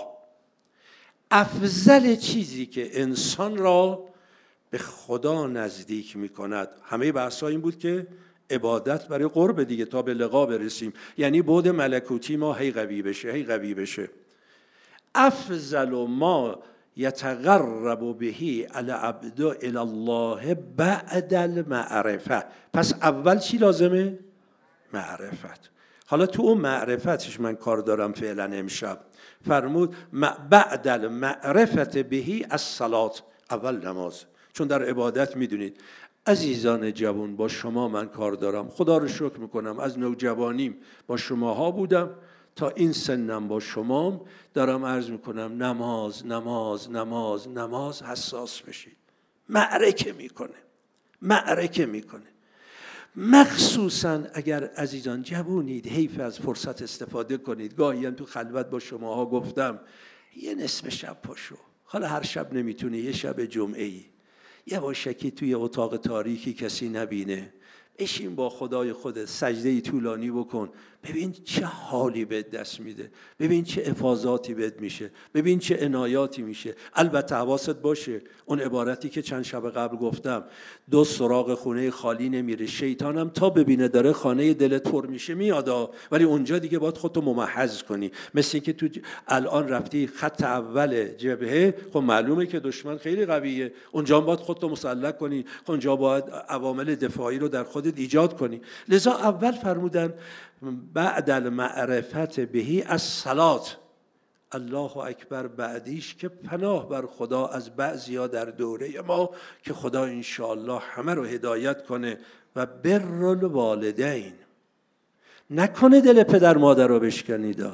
افضل چیزی که انسان را به خدا نزدیک می کند. همه بحثا این بود که عبادت برای قرب دیگه تا به لقا برسیم، یعنی بعد ملکوتی ما هی قوی بشه هی قوی بشه. افضل ما یتقرب به العبد الی الله بعد المعرفه. پس اول چی لازمه؟ معرفت. حالا تو اون معرفتش من کار دارم فعلا امشب. فرمود بعد المعرفت بهی الصلاة، اول نماز. چون در عبادت میدونید عزیزان جوان، با شما من کار دارم. خدا رو شکر میکنم از نوجوانیم با شماها بودم تا این سنم با شمام دارم عرض میکنم نماز نماز نماز نماز حساس بشید. معرکه میکنه معرکه میکنه مخصوصا اگر عزیزان جوونید، حیف از فرصت استفاده کنید. گاهی هم تو خلوت با شماها گفتم یه نصف شب پاشو، حالا هر شب نمیتونه، یه شب جمعه‌ای یواشکی توی اتاق تاریکی کسی نبینه، بشین با خدای خودت سجده طولانی بکن، ببین چه حالی بهت دست میده، ببین چه افاضاتی بهت میشه، ببین چه عنایاتی میشه. البته حواست باشه اون عبارتی که چند شب قبل گفتم، دو سراغ خونه خالی نمیره، شیطانم تا ببینه داره خانه دلت پر میشه میادا، ولی اونجا دیگه باید خودتو ممحض کنی. مثل اینکه تو الان رفتی خط اول جبهه، خب معلومه که دشمن خیلی قویه، اونجا باید خودتو مسلح کنی، اونجا باید عوامل دفاعی رو در خودت ایجاد کنی. لذا اول فرمودن بعد المعرفت بهی از صلات، الله اکبر بعدیش که پناه بر خدا از بعضیا در دوره ما که خدا انشاءالله همه رو هدایت کنه. و بر الوالدین، نکنه دل پدر مادر رو بشکنید،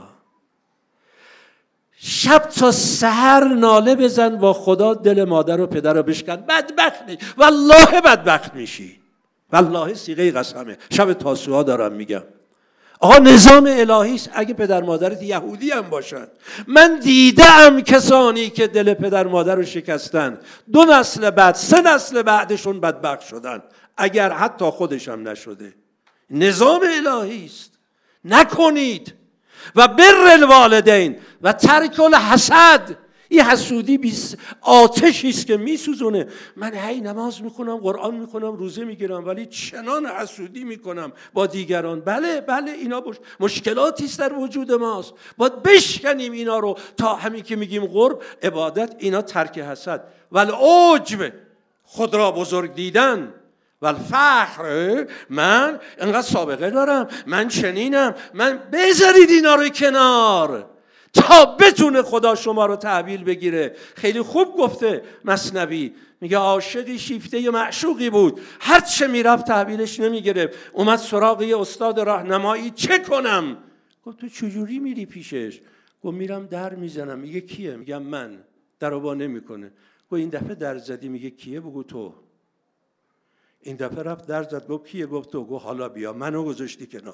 شب تا سحر ناله بزن با خدا دل مادر و پدر رو بشکن، بدبخت میشی، والله بدبخت میشی، والله صیغه قسمه، شب تاسوعا دارم میگم. آقا نظام الهی است. اگه پدر مادرت یهودی هم باشن، من دیدم کسانی که دل پدر مادر رو شکستن، دو نسل بعد سه نسل بعدشون بدبخت شدن، اگر حتی خودشم نشده. نظام الهی است. نکنید. و بر الوالدین و ترک الحسد، این حسودی بیس آتشی است که میسوزونه. من هی نماز میخونم، قرآن میخونم، روزه میگیرم، ولی چنان حسودی میکنم با دیگران. بله بله اینا مشکلاتی است در وجود ماست، باید بشکنیم اینا رو تا همین که میگیم قرب عبادت، اینا ترک حسد. والعجب، خود را بزرگ دیدن، والفخر، من انقدر سابقه دارم، من چنینم، من بذارید اینا رو کنار تا بتونه خدا شما رو تحویل بگیره. خیلی خوب گفته مثنوی، میگه عاشقی شیفته ی معشوقی بود، هر چه میرفت تحویلش نمیگرفت، اومد سراغ یه استاد راهنمایی، چه کنم؟ گفت تو چجوری میری پیشش؟ گفت میرم در میزنم. میگه کیه؟ میگم من. در رو با نمیکنه. گفت این دفعه در زدی؟ میگه کیه؟ بگو تو. این دفعه رفت در زد، گفت کیه؟ گفت تو. گفت حالا بیا، منو گذاشتی کنار،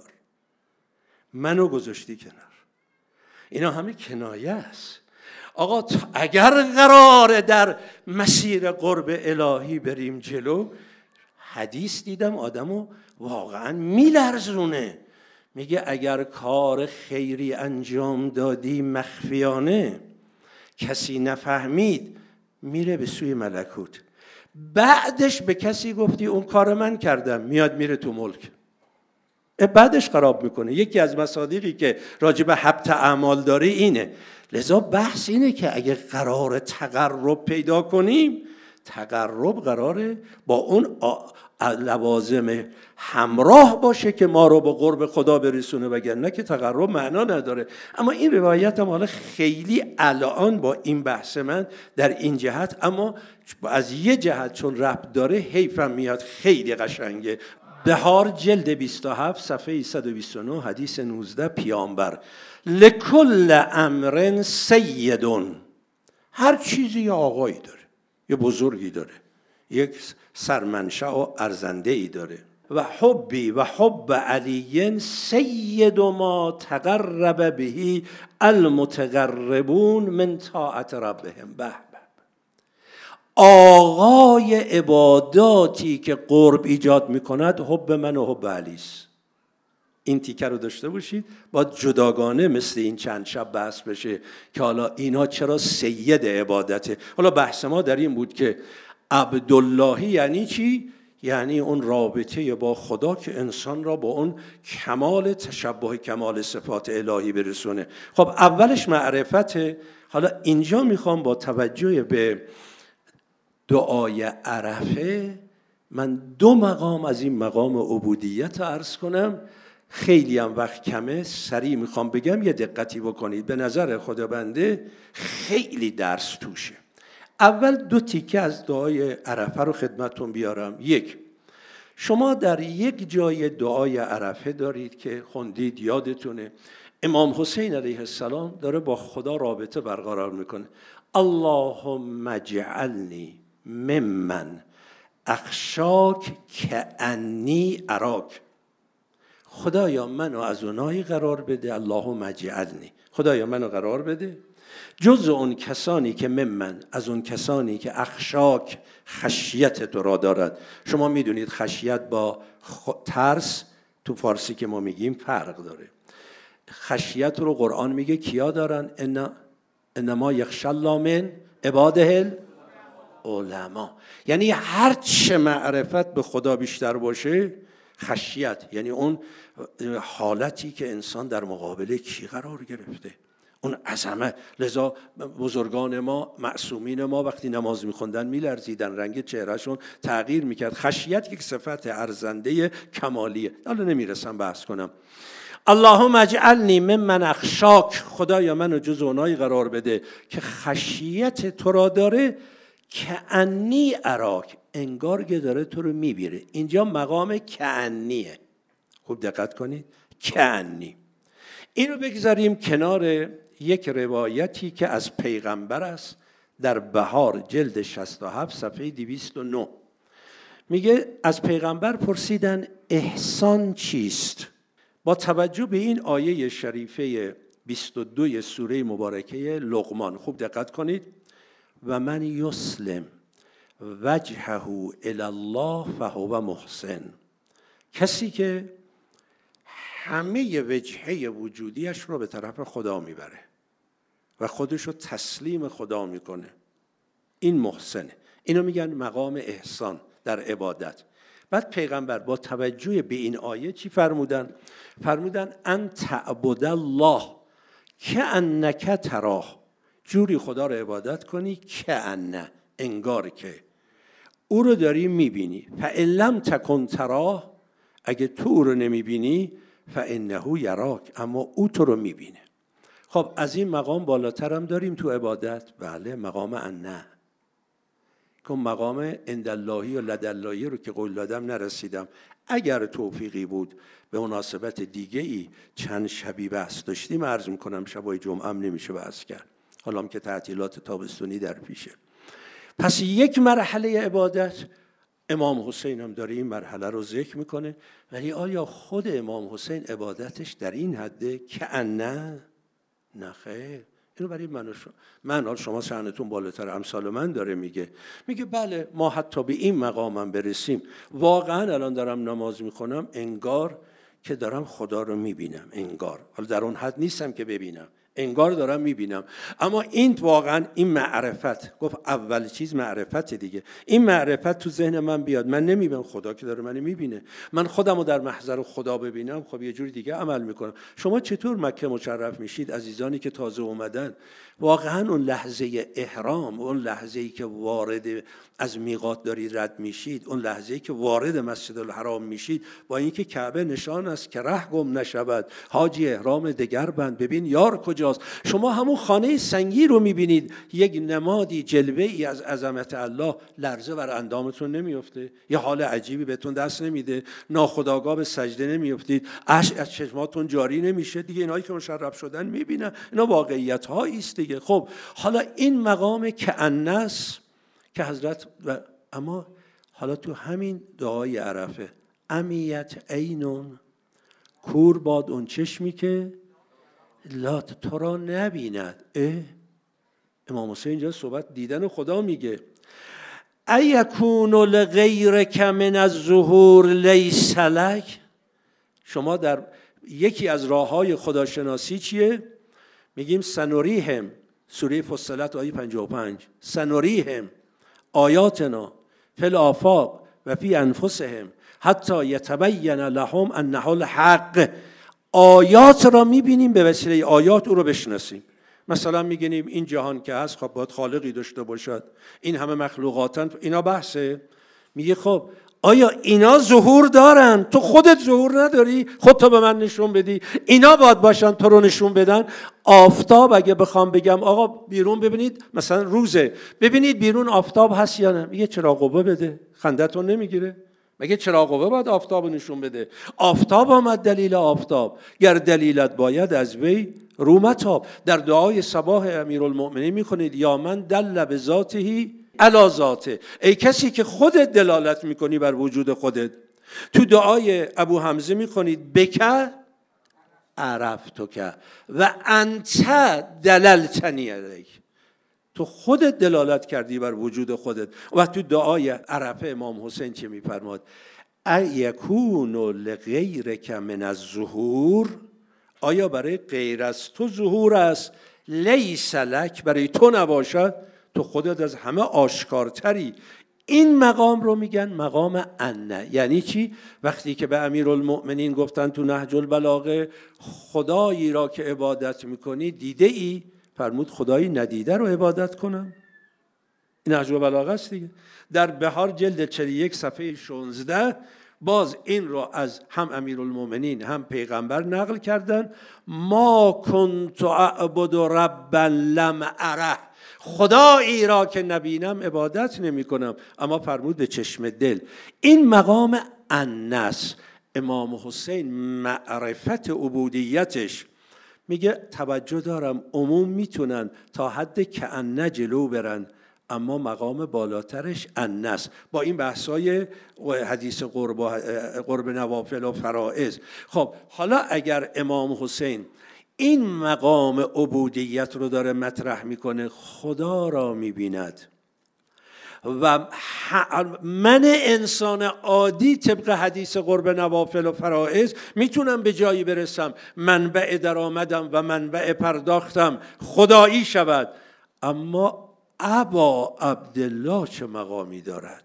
منو گذاشتی کنار. اینا همه کنایه است. آقا اگر قراره در مسیر قرب الهی بریم جلو، حدیث دیدم آدمو واقعا میلرزونه. میگه اگر کار خیری انجام دادی مخفیانه، کسی نفهمید، میره به سوی ملکوت. بعدش به کسی گفتی اون کار من کردم، میاد میره تو ملک، بعدش خراب میکنه. یکی از مصادیقی که راجب حبط اعمال داره اینه. لذا بحث اینه که اگه قرار تقرب پیدا کنیم، تقرب قراره با اون لوازم همراه باشه که ما رو به قرب خدا برسونه، وگرنه که تقرب معنا نداره. اما این روایت هم حالا خیلی الان با این بحث من در این جهت، اما از یه جهت چون ربط داره حیفم میاد، خیلی قشنگه. بهار جلد بیست و هفت صفحه صد و بیست و نه حدیث نوزده پیامبر: لکل امر سیدون، هر چیزی یه آقایی داره، یه بزرگی داره، یک سرمنشأ و ارزنده‌ای داره. و حبی و حب علی سید ما تقرب بهی المتقربون من طاعت ربهم. به آقای عباداتی که قرب ایجاد میکند حب من و حب علیست. این تیکه رو داشته باشید. باید جداگانه مثل این چند شب بحث بشه که حالا اینا چرا سید عبادته. حالا بحث ما در این بود که عبداللهی یعنی چی؟ یعنی اون رابطه با خدا که انسان را با اون کمال تشبه کمال صفات الهی برسونه. خب اولش معرفته. حالا اینجا میخوام با توجه به دعای عرفه من دو مقام از این مقام عبودیت عرض کنم. خیلی هم وقت کمه، سریع میخوام بگم، یه دقتی بکنید. به نظر خدا بنده خیلی درس توشه. اول دو تیکه از دعای عرفه رو خدمتون بیارم. یک، شما در یک جای دعای عرفه دارید که خوندید، یادتونه امام حسین علیه السلام داره با خدا رابطه برقرار میکنه. اللهم اجعلنی ممن اخشاک کأنی اراک. خدایا منو از اونایی قرار بده، اللهم اجعلنی، خدایا منو قرار بده جز اون کسانی که ممن، از اون کسانی که اخشاک، خشیت تو را دارد. شما میدونید خشیت با ترس تو فارسی که ما میگیم فرق داره. خشیت رو قرآن میگه کیا دارن؟ ان انما یخشی الله من عباده العلماء. یعنی هر چه معرفت به خدا بیشتر باشه، خشیت یعنی اون حالتی که انسان در مقابل کی قرار گرفته، اون عظمت. لذا بزرگان ما، معصومین ما وقتی نماز میخوندن میلرزیدن، رنگ چهرهشون تغییر میکرد. خشیت یک صفت ارزنده کمالیه. حالا نمیرسم بحث کنم. اللهم اجعلنی ممن اخشاک، خدایا منو جز اونایی قرار بده که خشیت تو را داره، کأنی اراک، انگار که داره تو رو میبیره. اینجا مقام کأنیه، خوب دقت کنید، کأنی. اینو بگذاریم کنار یک روایتی که از پیغمبر است در بهار جلد شصت و هفت صفحه دویست و نه. میگه از پیغمبر پرسیدن احسان چیست؟ با توجه به این آیه شریفه بیست و دو سوره مبارکه لقمان خوب دقت کنید. و من یسلم وجهه الی الله فهو محسن. کسی که همه وجهه وجودیش رو به طرف خدا میبره و خودش رو تسلیم خدا میکنه، این محسنه. اینو میگن مقام احسان در عبادت. بعد پیغمبر با توجه به این آیه چی فرمودن؟ فرمودن ان تعبد الله کأنک تراه، جوری خدا رو عبادت کنی کأن، انگار که او رو داری میبینی. فإن لم تکن تراه، اگه تو او رو نمیبینی، فإنه یراک، اما او تو رو میبینه. خب از این مقام بالاتر هم داریم تو عبادت. بله، مقام ان، که مقام عنداللهی و لداللهی رو که قول دادم نرسیدم. اگر توفیقی بود به مناسبت دیگه ای چند شبی بحث داشتیم عرض میکنم، شبای جمعه هم نمیشه بحث کرد، حالا هم که تعطیلات تابستونی در پیشه. پس یک مرحله عبادت، امام حسین هم داره این مرحله رو ذکر میکنه. ولی آیا خود امام حسین عبادتش در این حده که نه؟ نه خیر. اینو برای من و شما، من حال شما شأنتون بالاتر، امثال من داره میگه میگه بله ما حتی به این مقامم برسیم، واقعا الان دارم نماز میخونم انگار که دارم خدا رو میبینم، انگار، حالا در اون حد نیستم که ببینم، انگار دارم میبینم. اما این واقعا این معرفت، گفت اول چیز معرفت دیگه، این معرفت تو ذهن من بیاد، من نمیبینم خدا که داره منو میبینه، من خودمو در محضر خدا ببینم، خب یه جوری دیگه عمل میکنم. شما چطور مکه مشرف میشید عزیزانی که تازه اومدن؟ واقعا اون لحظه احرام، اون لحظه‌ای که وارد از میقات دارید رد میشید، اون لحظه‌ای که وارد مسجد الحرام میشید، با اینکه کعبه نشان است که ره گم نشود، حاجی احرام دگر بند، ببین یار کجاست. شما همون خانه سنگی رو میبینید، یک نمادی، جلوه‌ای از عظمت الله، لرزه بر اندامتون نمیفته؟ یه حال عجیبی بهتون دست نمیده؟ ناخودآگاه به سجده نمیافتید؟ اشک از چشماتون جاری نمیشه؟ دیگه اینایی که مشرف شدن میبینن، اینا واقعیت هایی است دیگه. خب حالا این مقام کأنس که حضرت و اما حالا تو همین دعای عرفه، امیت عینون، کور باد اون چشمی که لات تو را نبیند. اه؟ امام حسین اینجا صحبت دیدن خدا میگه. ایکون لغیرک من الظهور لیس لک. شما در یکی از راههای خداشناسی چیه؟ میگیم سنوریهم، سوره فصلت آیه پنجاه و پنج، سنوریهم آیاتنا فی الآفاق و فی انفسهم حتی یتبین لهم انه الحق. آیات را میبینیم، به وسیله آیات او رو بشناسیم. مثلا میگیم این جهان که هست خب باید خالقی داشته باشد، این همه مخلوقاتن، اینا بحثه. میگه خب آیا اینا ظهور دارن؟ تو خودت ظهور نداری؟ خودتو به من نشون بدی. اینا باید باشن تو رو نشون بدن. آفتاب اگه بخوام بگم آقا بیرون ببینید، مثلا روزه، ببینید بیرون آفتاب هست یا نه، میگه چراغ قوه بده، خندتون نمیگیره؟ مگه چراغ قوه باید آفتاب نشون بده؟ آفتاب آمد دلیل آفتاب، گر دلیلت باید از وی رومتاب. در دعای صباح امیرالمؤمنین میخونید یا من دل به ذاته علی ذاته، ای کسی که خودت دلالت میکنی بر وجود خودت. تو دعای ابو حمزه میخونید بکه عرفتک و انت دللتنی علیک، تو خودت دلالت کردی بر وجود خودت. و تو دعای عرفه امام حسین چه میفرماد؟ ایکون لغیرک من الظهور، آیا برای غیر از تو ظهور است؟ لیس لک، برای تو نباشد، تو خودت از همه آشکارتری. این مقام رو میگن مقام انه. یعنی چی؟ وقتی که به امیرالمؤمنین گفتن تو نهج البلاغه خدایی را که عبادت میکنی دیده ای؟ فرمود خدایی ندیده رو عبادت کنم. این نهج البلاغه است دیگه. در بهار جلد چهل و یک صفحه شانزده باز این را از هم امیرالمؤمنین هم پیغمبر نقل کردن. ما کنت اعبد ربا لم اره، خدایی را که نبینم عبادت نمی کنم. اما فرمود به چشم دل. این مقام انس. امام حسین معرفت عبودیتش میگه توجه دارم عموم میتونن تا حد کأنه جلو برن، اما مقام بالاترش انس. با این بحثای حدیث قرب, قرب نوافل و فرائض. خب حالا اگر امام حسین این مقام عبودیت رو داره مطرح میکنه، خدا را میبیند و من انسان عادی طبق حدیث قرب نوافل و فرائض میتونم به جایی برسم منبع درآمدم و منبع پرداختم خدایی شود. اما ابا عبدالله چه مقامی دارد؟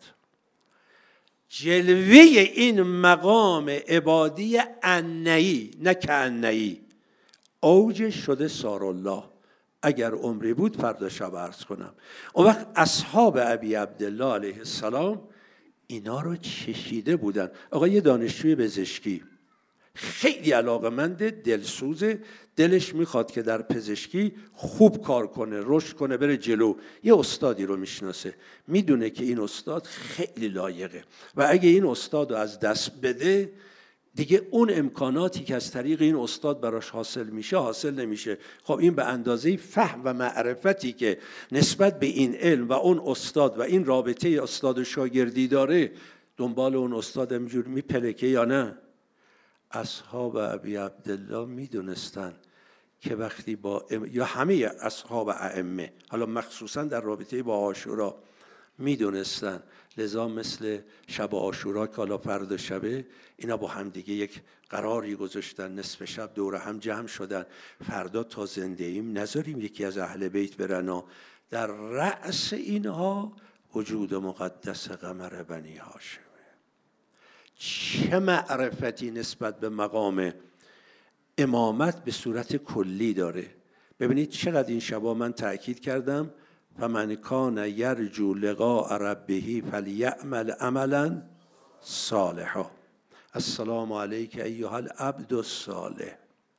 جلوه این مقام عبادی انئی نه کانئی اوج شده سارالله. اگر عمری بود فردا شب عرض کنم. اون وقت اصحاب ابی عبدالله علیه السلام اینا رو چشیده بودن. آقا یه دانشجوی پزشکی خیلی علاقه‌مند، دلسوزه، دلش میخواد که در پزشکی خوب کار کنه، رشد کنه، بره جلو. یه استادی رو میشناسه، میدونه که این استاد خیلی لایقه و اگه این استاد رو از دست بده دیگه اون امکاناتی که از طریق این استاد براش حاصل میشه حاصل نمیشه. خب این به اندازه فهم و معرفتی که نسبت به این علم و اون استاد و این رابطه استاد و شاگردی داره دنبال اون استاد همینجور میپلکه یا نه؟ اصحاب ابی عبدالله میدونستن که وقتی با ام... یا همه اصحاب ائمه، حالا مخصوصا در رابطه با عاشورا میدونستن، لذا مثل شب عاشورا که حالا فردا شبه اینا با هم دیگه یک قراری گذاشتن، نصف شب دور هم جمع شدن، فردا تا زنده ایم نذاریم یکی از اهل بیت برن. در رأس اینها وجود مقدس قمر بنی هاشم. چه معرفتی نسبت به مقام امامت به صورت کلی داره. ببینید چقدر این شبا من تأکید کردم فمن کان یرجو لقاء ربه فلیعمل عملا صالحا. السلام علیک ایها العبد الصالح.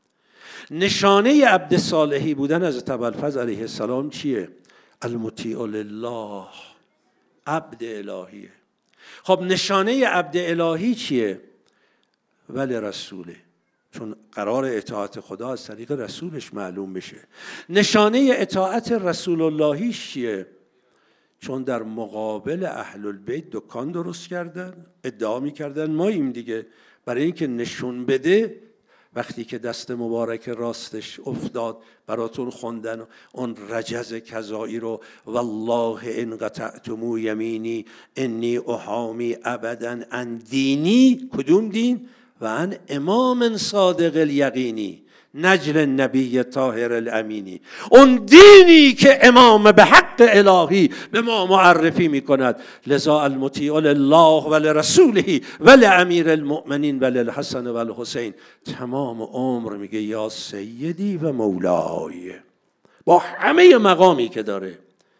نشانه عبد صالحی بودن از ابوالفضل علیه السلام چیه؟ المطیع لله، عبد الهیه. خب نشانه عبد الهی چیه؟ ولی رسوله، چون قرار اطاعت خدا از طریق رسولش معلوم بشه. نشانه اطاعت رسول اللهیش چیه؟ چون در مقابل اهل البیت دکان درست کردن، ادعا میکردن ما ایم دیگه، برای اینکه نشون بده وقتی که دست مبارک راستش افتاد براتون خوندن اون رجز کذایی رو والله ان قطعتمو یمینی انی احامی ابدا عن دینی. کدوم دین؟ و عن امام صادق الیقینی نجل النبی طاهر الامینی. اون دینی که امام به حق الهی به ما معرفی میکند. لذا المطیع لله و لرسوله و لامیر المؤمنین و للحسن و الحسین تمام عمر میگه یا سیدی و مولای، با همه مقامی که داره.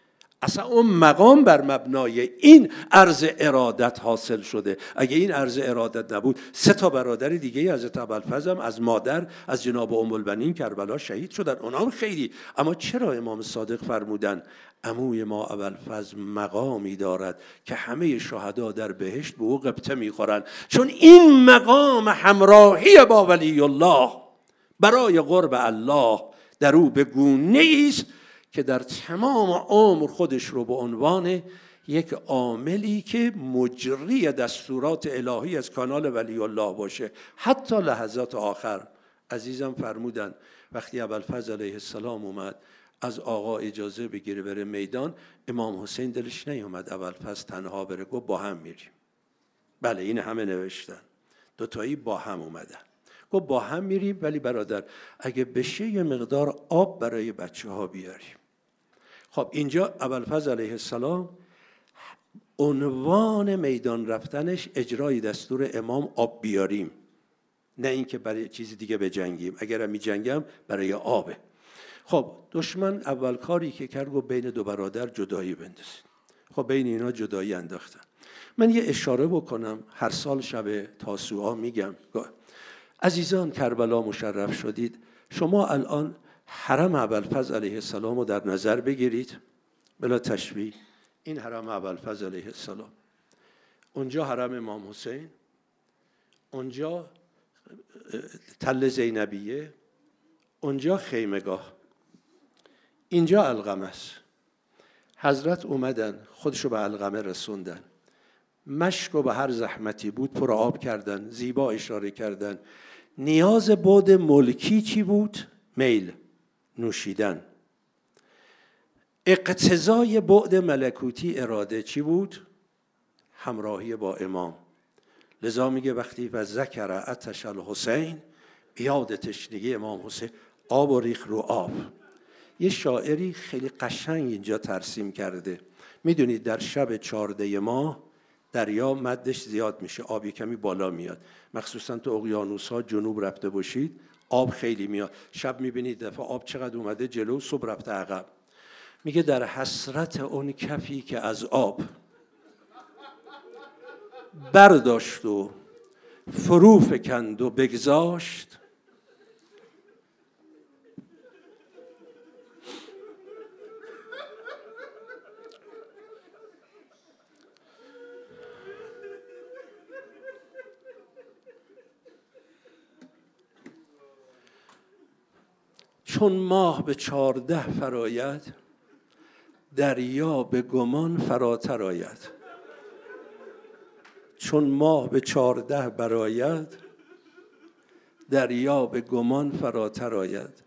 اصلا اون مقام بر مبنای این عرض ارادت حاصل شده. اگه این عرض ارادت نبود، سه تا برادر دیگه حضرت ابوالفضل هم از مادر از جناب ام البنین کربلا شهید شدن، اونام خیلی. اما چرا امام صادق فرمودن عموی ما ابوالفضل مقامی دارد که همه شهدا در بهشت به او غبطه میخورن؟ چون این مقام همراهی با ولی الله برای قرب الله در او به گونه‌ای است که در تمام عمر خودش رو به عنوان یک عاملی که مجری دستورات الهی از کانال ولی الله باشه حتی لحظات آخر. عزیزم فرمودن وقتی ابوالفضل علیه السلام اومد از آقا اجازه بگیره بره میدان، امام حسین دلش نیومد ابوالفضل تنها بره، گفت با هم میریم. بله این همه نوشتن، دوتایی با هم اومدن، گفت با هم میریم ولی برادر اگه بشه یه مقدار آب برای بچه ها بیاریم. خب اینجا ابوالفضل علیه السلام عنوان میدان رفتنش اجرای دستور امام آب بیاریم، نه اینکه برای چیز دیگه بجنگیم. اگر می جنگم برای آبه. خب دشمن اول کاری که کرد گفت بین دو برادر جدایی بندازید. خب بین اینا جدایی انداختن. من یه اشاره بکنم، هر سال شب تاسوعا میگم عزیزان کربلا مشرف شدید، شما الان حرم ابوالفضل علیه السلام رو در نظر بگیرید بلا تشبیه. این حرم ابوالفضل علیه السلام، اونجا حرم امام حسین، اونجا تل زینبیه، اونجا خیمگاه، اینجا علقمه است. حضرت اومدن خودشو به علقمه رسوندن، مشکو به هر زحمتی بود پر آب کردن، زیبا اشاره کردن. نیاز بعد ملکی چی بود؟ میل، نوشیدن. اقتضای بعد ملکوتی اراده چی بود؟ همراهی با امام. لذا میگه وقتی و ذکر عطش الحسین، بیاد تشنگی امام حسین، آب و ریخ رو آب. یه شاعری خیلی قشنگ اینجا ترسیم کرده. میدونید در شب چهارده ماه دریا مدش زیاد میشه، آبی کمی بالا میاد، مخصوصا تو اقیانوس ها جنوب رفته باشید آب خیلی میاد. شب میبینید دفعه آب چقدر اومده جلو، صبح رفته عقب. میگه در حسرت اون کفی که از آب برداشت و فرو فکند و بگذاشت، چون ماه به چارده فراید، دریا به گمان فراتر آید. چون ماه به چارده براید، دریا به گمان فراتر آید.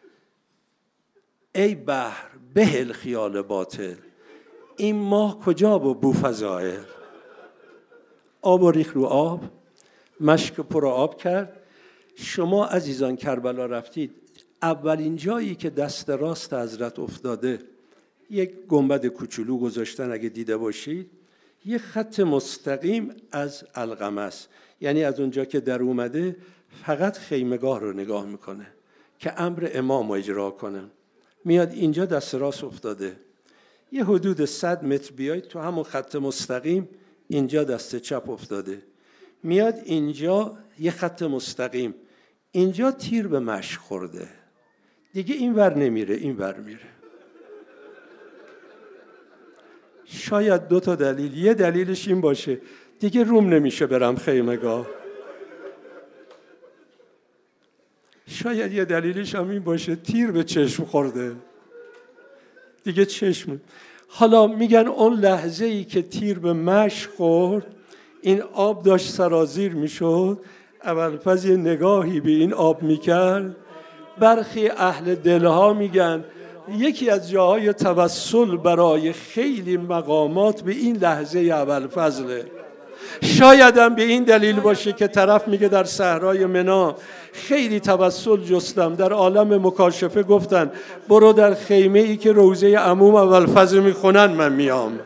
ای بحر بهل خیال باطل، این ماه کجا با بو فضائل. آب و ریخ رو آب، مشک پر آب کرد. شما عزیزان کربلا رفتید، اولین جایی که دست راست حضرت افتاده یک گنبد کوچولو گذاشتن، اگه دیده باشید یک خط مستقیم از علقمه است، یعنی از اونجا که در اومده فقط خیمگاه رو نگاه میکنه که امر امام رو اجرا کنه. میاد اینجا دست راست افتاده، یه حدود صد متر بیاید تو همون خط مستقیم اینجا دست چپ افتاده. میاد اینجا یه خط مستقیم، اینجا تیر به مشک خورده، دیگه این ور نمیره این ور میره. شاید دو تا دلیل، یه دلیلش این باشه دیگه روم نمیشه برم خیمگاه. شاید یه دلیلش هم این باشه تیر به چشم خورده دیگه چشم. حالا میگن اون لحظه ای که تیر به مشک خورد، این آب داشت سرازیر میشد، ابوالفضل یه نگاهی به این آب میکرد. برخی اهل دلها میگن یکی از جاهای توسل برای خیلی مقامات به این لحظه ابوالفضل. شاید هم به این دلیل باشه که طرف میگه در صحرای منی خیلی توسل جستم، در عالم مکاشفه گفتن برو در خیمه ای که روضه عموم ابوالفضل میخونن من میام.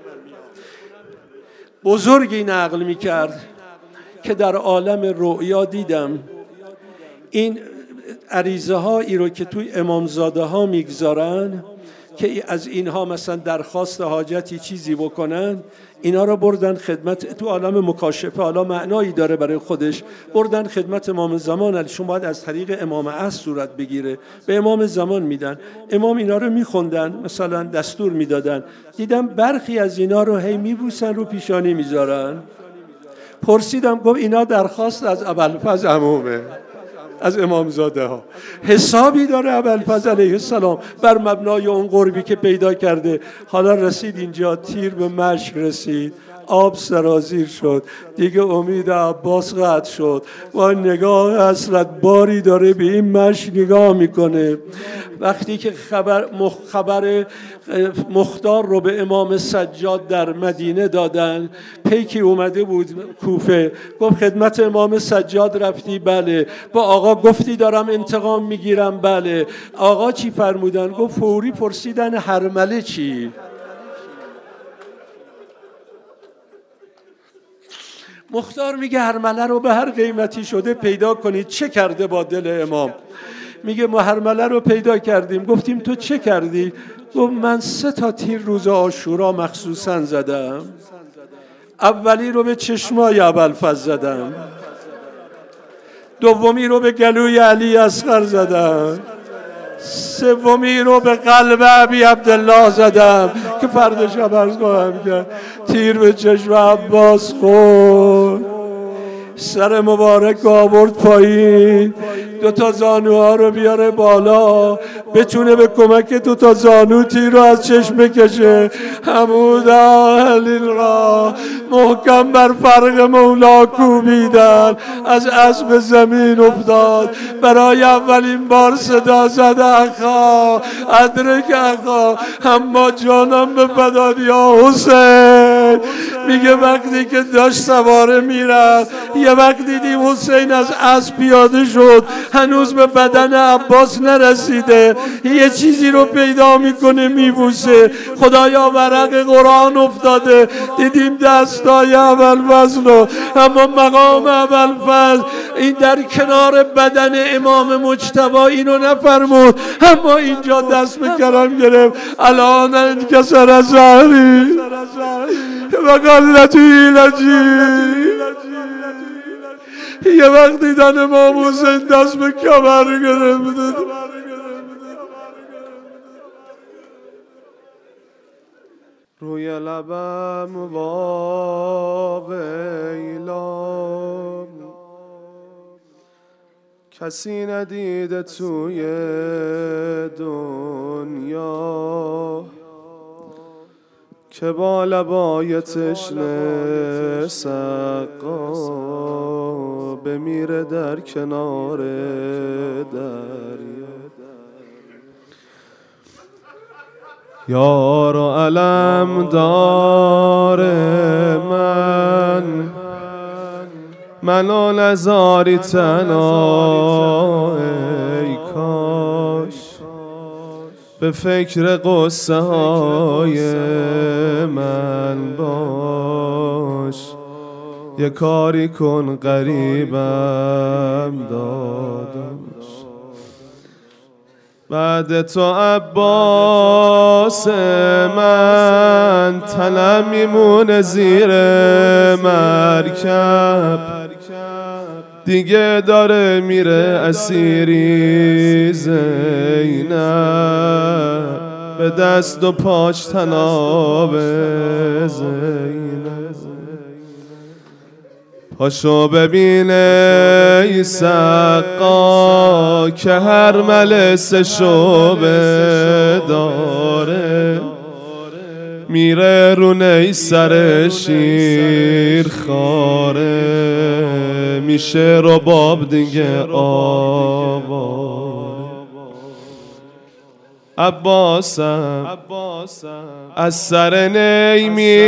بزرگی نقل میکرد که در عالم رؤیا دیدم این عریضه هایی رو که توی امامزاده ها میگذارن، که از اینها مثلا درخواست حاجتی چیزی بکنن، اینا رو بردن خدمت، تو عالم مکاشفه حالا معنایی داره برای خودش، بردن خدمت امام زمان. شما باید از طریق امام عصر صورت بگیره، به امام زمان میدن، امام اینا رو میخوندن، مثلا دستور میدادن. دیدم برخی از اینا رو هی میبوسن رو پیشانی میذارن. پرسیدم، گفت اینا درخواست از ابوالفضل عمومه، از امامزاده ها. حسابی داره ابوالفضل علیه السلام بر مبنای اون قربی که پیدا کرده. حالا رسید اینجا، تیر به مشک رسید، آب سرازیر شد، دیگه امید عباس قطع شد. و نگاه حسرت باری داره به این مشک نگاه میکنه. وقتی که خبر مخ خبر مختار رو به امام سجاد در مدینه دادن، پیکی اومده بود کوفه، گفت خدمت امام سجاد رفتی؟ بله. با آقا گفتی دارم انتقام میگیرم؟ بله. آقا چی فرمودن؟ گفت فوری پرسیدن هرمله چی؟ مختار میگه هرمله رو به هر قیمتی شده پیدا کنید، چه کرده با دل امام؟ میگه ما هرمله رو پیدا کردیم. گفتیم تو چه کردی؟ گفت من سه تا تیر روز عاشورا مخصوصا زدم. اولی رو به چشمای ابوالفضل زدم، دومی رو به گلوی علی اصغر زدم، سومی رو به قلب ابی عبدالله زدم که فردا شب عرض خواهم کرد. تیر به چشم عباس خورد، سر مبارک آورد پایین، دو تا زانوها رو بیاره بالا، بتونه به کمک دو تا زانو تیر رو از چشم بکشه. حمود اهلیل را محکم بر فرق مولا کوبیدن، از اسب زمین افتاد. برای اولین بار صدا زد اخا ادرک اخا، اما جانم به فدات یا حسین. میگه وقتی که داشت سواره میرفت، یه وقت دیدیم حسین از اسب پیاده شد، هنوز به بدن عباس نرسیده، یه چیزی رو پیدا میکنه میبوسه. خدایا ورق قرآن افتاده، دیدیم دستای ابوالفضل رو، اما مقام ابوالفضل این در کنار بدن امام مجتبی اینو نفرمود، اما اینجا دست به کرم گرفت. الان انکسر از زهری و قلتی لجی. یه وقت دیدن امام حسین دست به کمر گرفت. روی لبم واویلا، کسی ندیده توی دنیا که با لبای تشنه سقا بمیره در کنار دریا. یار و علم داره من، منو نزاری تنها ای کاش، به فکر قصه های من باش، یه کاری کن قریبم داداش. بعد تو عباس من تنم میمونه زیر مرکب، دیگه داره میره اسیری زینب، به دست و پاش تناب زینب. پاشو ببینه ای سقا که هر ملس شعبه داره، میره رو نیسر شیر خاره، میشه رباب دیگه آواره. عباسم از سر نی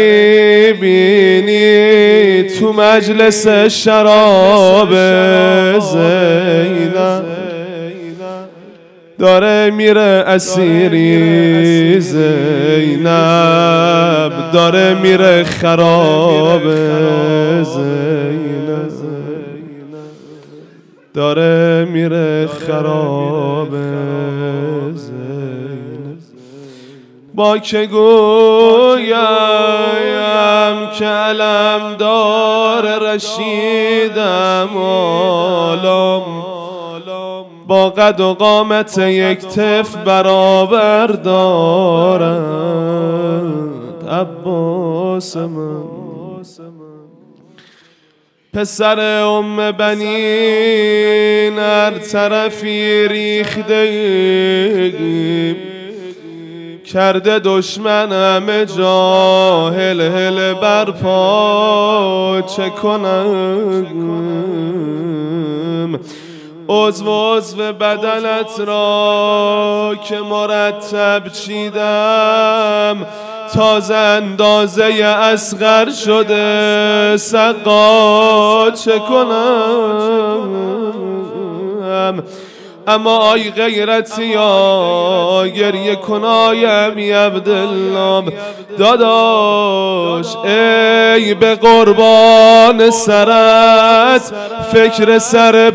میبینی تو مجلس شراب زینب، داره میره اسیری زینب، داره میره خراب زینب، داره میره خراب زینب. با که گویم که علم دار رشیدم عالم با قد و قامت یک طفل برابر دارد عباس من. پسر ام بنین هر طرفی ریخته کرده دشمنم جاهل هل برپا چه کنم عضو عضو بدنت را که مرتب چیدم تازه اندازه اصغر شده سقا چه کنم اما آی غیرتی یا گریه کنایم ی عبدالله داداش ای به قربان سرت فکر سر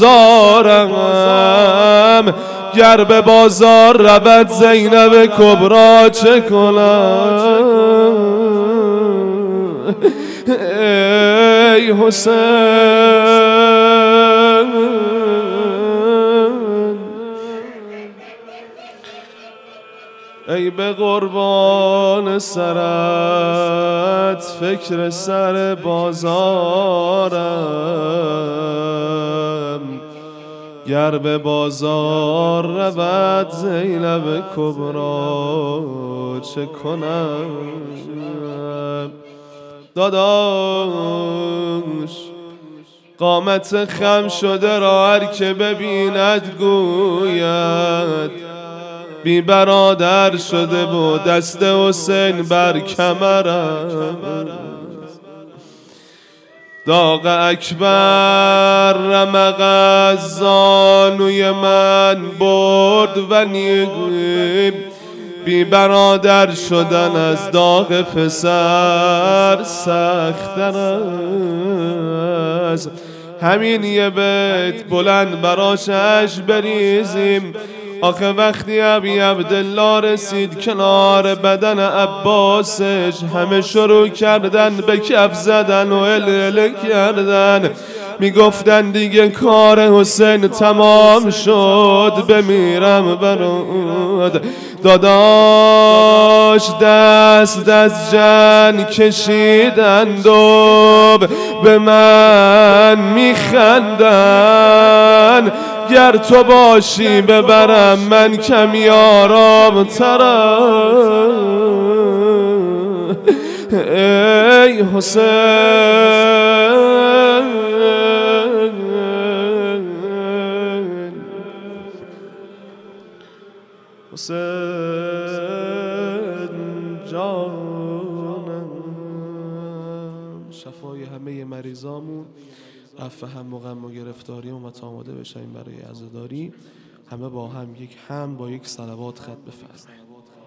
بازارم گر به بازار رود زینب کبرا چه کنم ای حسین ای به قربان سرت فکر سر بازارم گر به بازار رود زینب کبرا چه کنم داداش قامت خم شده را هر که ببیند گوید بی برادر شده و دست حسین بر کمرم داغ اکبر رمق از زانوی من برد و نیگوی بی برادر شدن از داغ پسر سخت‌تر است همین یه بیت بلند براش اش بریزیم آخه وقتی ابی عبدالله رسید کنار بدن عباسش همه شروع کردن به کف زدن و ال کردن میگفتن دیگه کار حسین تمام شد بمیرم برات داداش دست از جن کشیدند و به من میخندن گر تو باشی ببرم من کمی آرام ترم ای حسین حسین جانم شفای همه مریضامون عفو هم و غم و گرفتاری و آماده بشیم برای عزاداری همه با هم یک هم با یک صلوات خط بفرستیم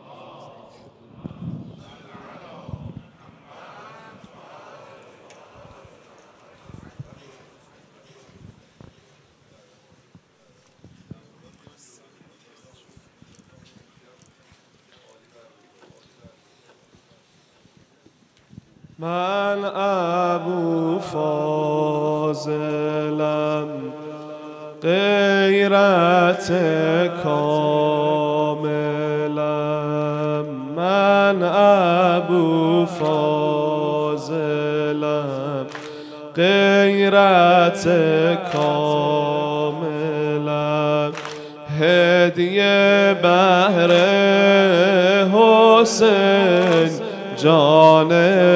من ابو فاضلم غیرت کاملم من ابو فاضلم غیرت کاملم هدیه بهر حسین جان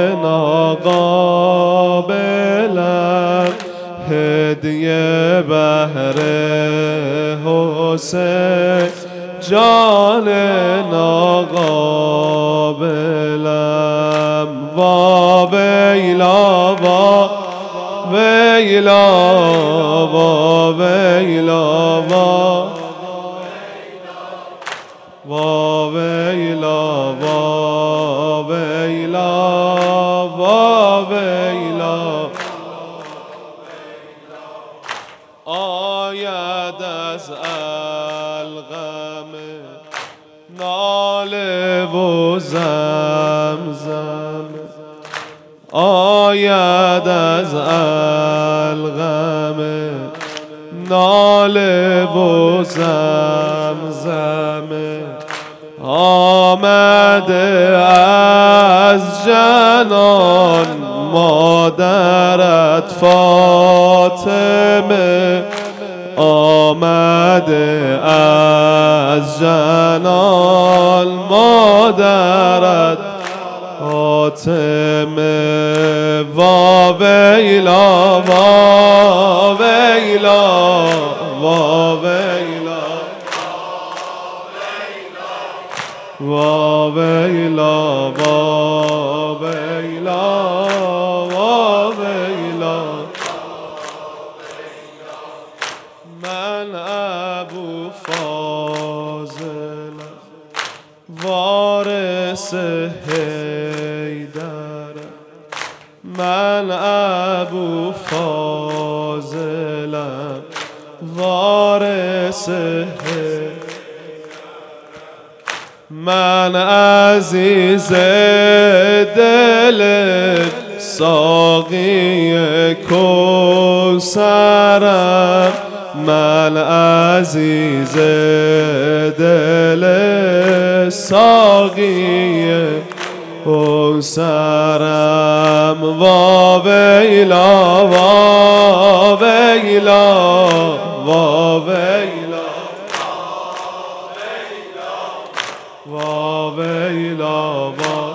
ناقابلم هدیه بهر حسین جان ناقابلم وا ویلا وا ویلا وا ویلا وا وا ویلا وا ویلا وا ویلا آید از الغم ناله و زمزم آید از القم ناله و زمزم آمده از جنان مادرت فاطمه آمده از جنان مادرت فاطمه وا ویلا وا ویلا وا ویلا وا ویلا وا ویلا وا ویلا من ابو فاضل وارث حیدر من ابو فاضلم وارث حیدر من عزیز دل ساقی کوثرم من عزیز دل ساقی کوثرم وا ویلا وا ویلا وا ویلا وا ویلا وا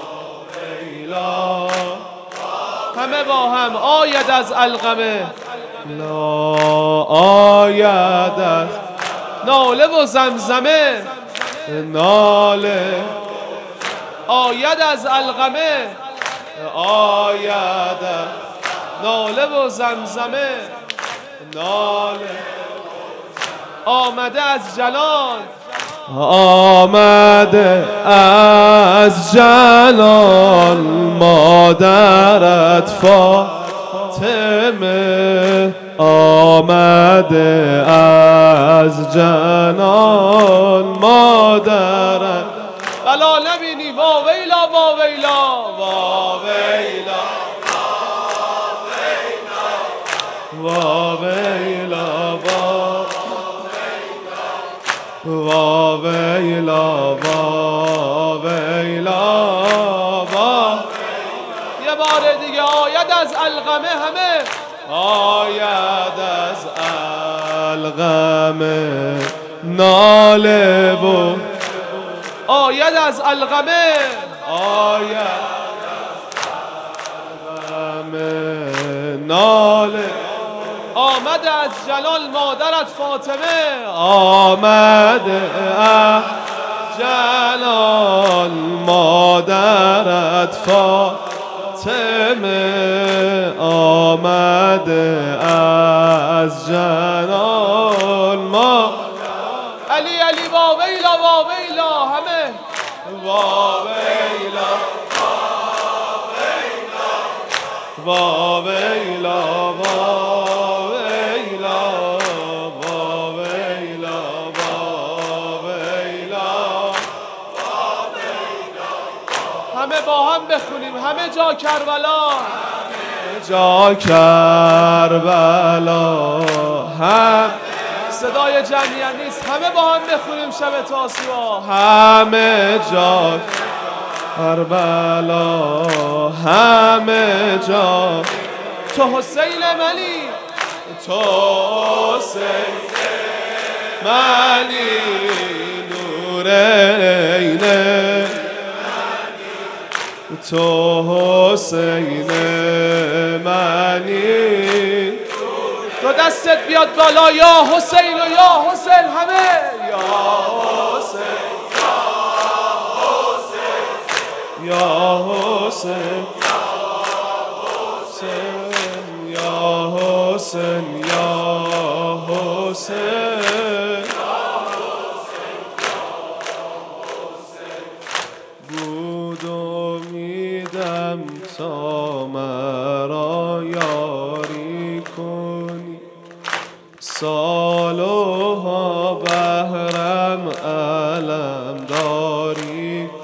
ویلا همه با هم آید از القمه لا آید از ناله و زمزمه ناله آید از القمه آید ناله و زمزمه ناله آمده از جلال آمده از جلال مادرت فاطمه آمده از جلال مادرت بلا نبینی وا ویلا وا ویلا وا ویلا وا ویلا وا ویلا وا ویلا وا یه بار دیگه آید از القمه همه آید از القمه ناله و آید از القمه آید القمه ناله آمده از جلال مادرت فاطمه آمده از جلال مادرت فاطمه آمده از جلال ما علی علی وا ویلا وا ویلا همه وا ویلا وا ویلا وا ویلا وا ویلا وا ویلا همه با هم بخونیم همه جا کربلا همه جا کربلا هم صدای جمعیت نیست همه با هم بخونیم شب تاسوعا همه جا کربلا همه جا تو حسین ملی تو حسین ملی نورینه تو حسین ملی تو دستت بیاد بالا یا حسین و یا حسین همه یا حسین یا حسین یا حسین یا حسین بود امیدم تا مرا یاری کنی سالها بهرم علم داری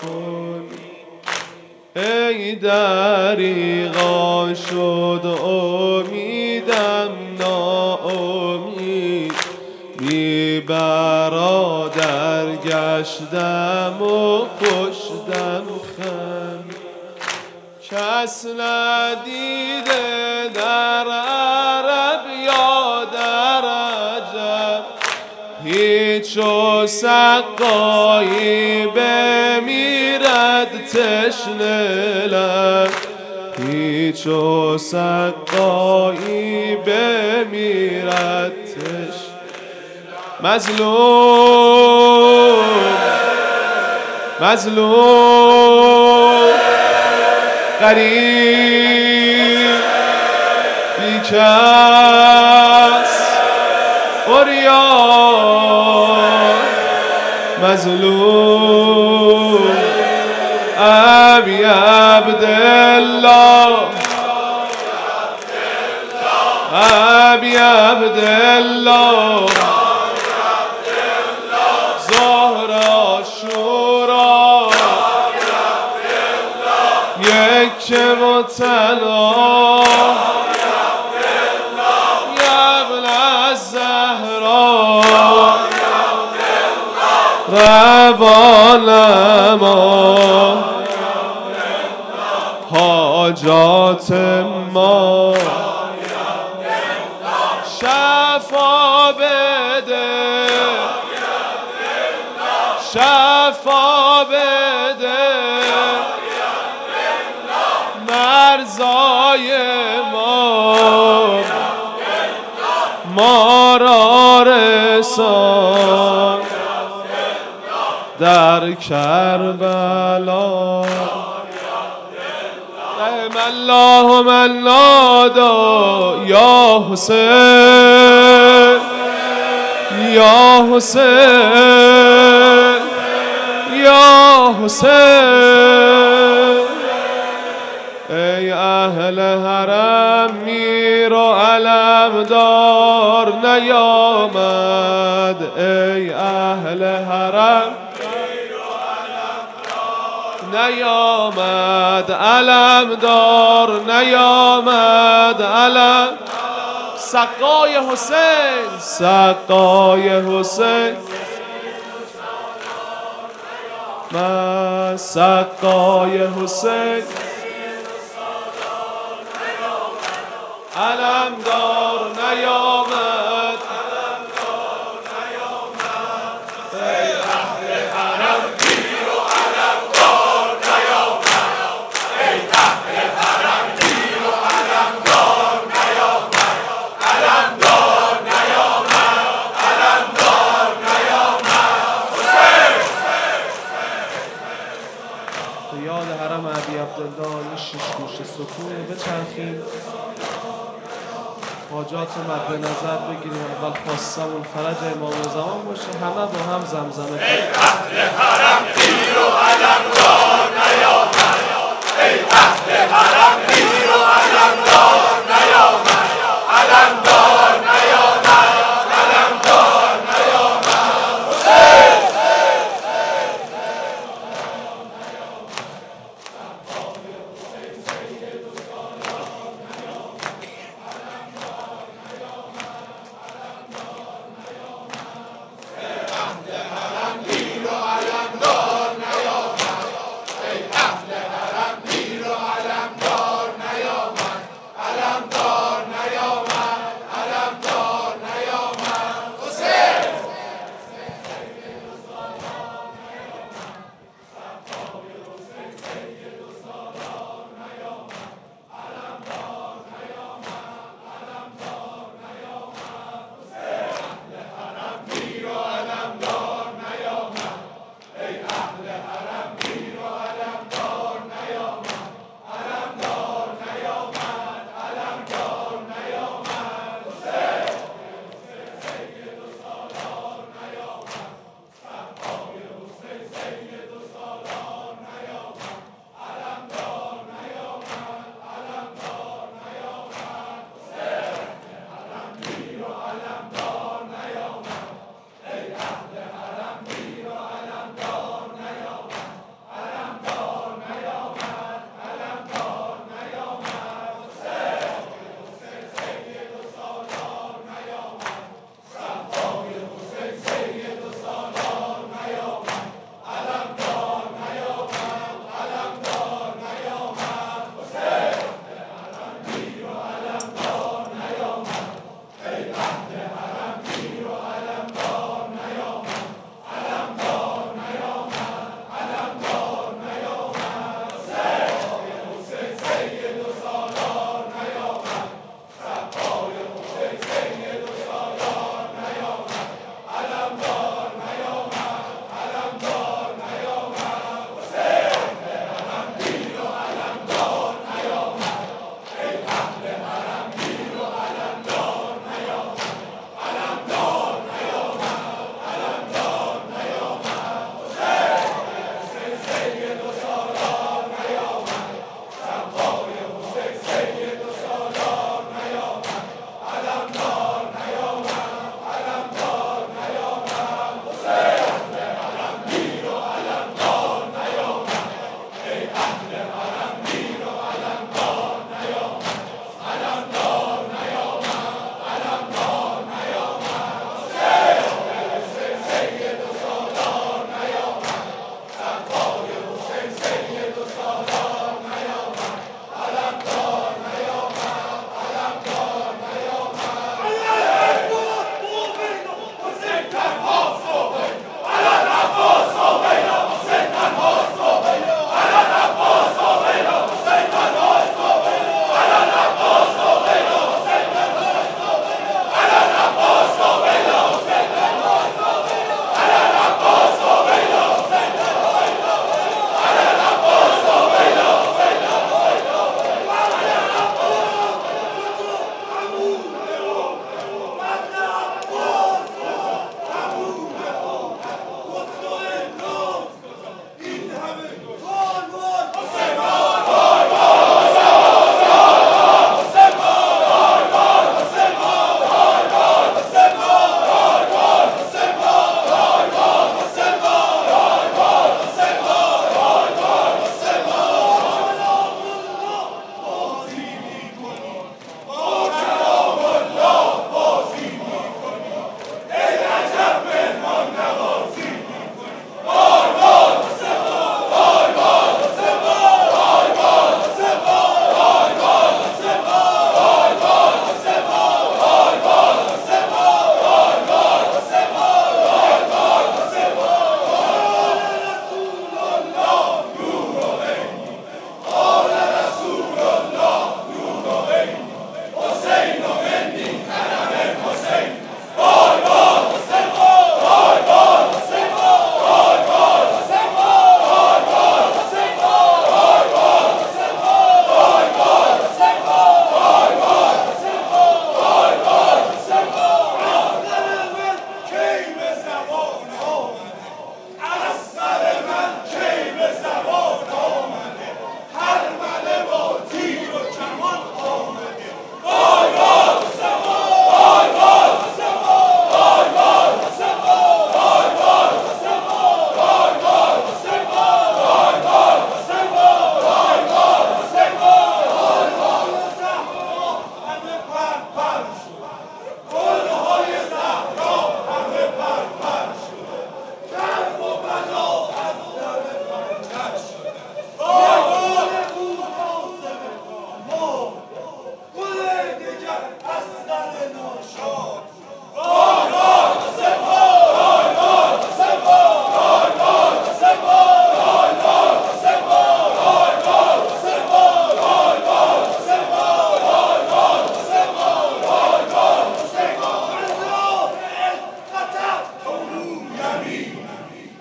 دریغا شد امیدم ناامید بی برادر گشتم و پشتم خم کس ندیده در عرب یا در عجم هیچ و سقایی بمیرد تشنه لب هیچ و سقایی بمیرد تشنه مظلوم مظلوم غریب بیکس فریاد مظلوم ابی عبدالله ابی عبدالله زهرا شورا یک و تنها یبن الزهرا روان ما حاجات ما شفا بده شفا بده مرزای ما ما را رسان در کربلا رحم الله من نادا یا حسین یا حسین یا حسین ای اهل حرم میر و علمدار نیامد ای اهل حرم نیامد علمدار نیامد علم سقای حسین سقای حسین من سقای حسین علمدار نیامد علمدار نیامد ای اهل حرم میر و علمدار نیامد ای اهل حرم میر و علمدار نیامد علمدار نیامد علمدار نیامد حسین به یاد حرم ابی عبدالله این شش گوشه سکون بچرخیم حاجات مد نظر بگیریم اول خاصه و فرج امام زمان باشه همه با هم زمزمه کنیم ای اهل حرم میر و علمدار نیامد ای اهل حرم میر و علمدار نیامد علمدار نیامد علمدار نیامد حسین علمدار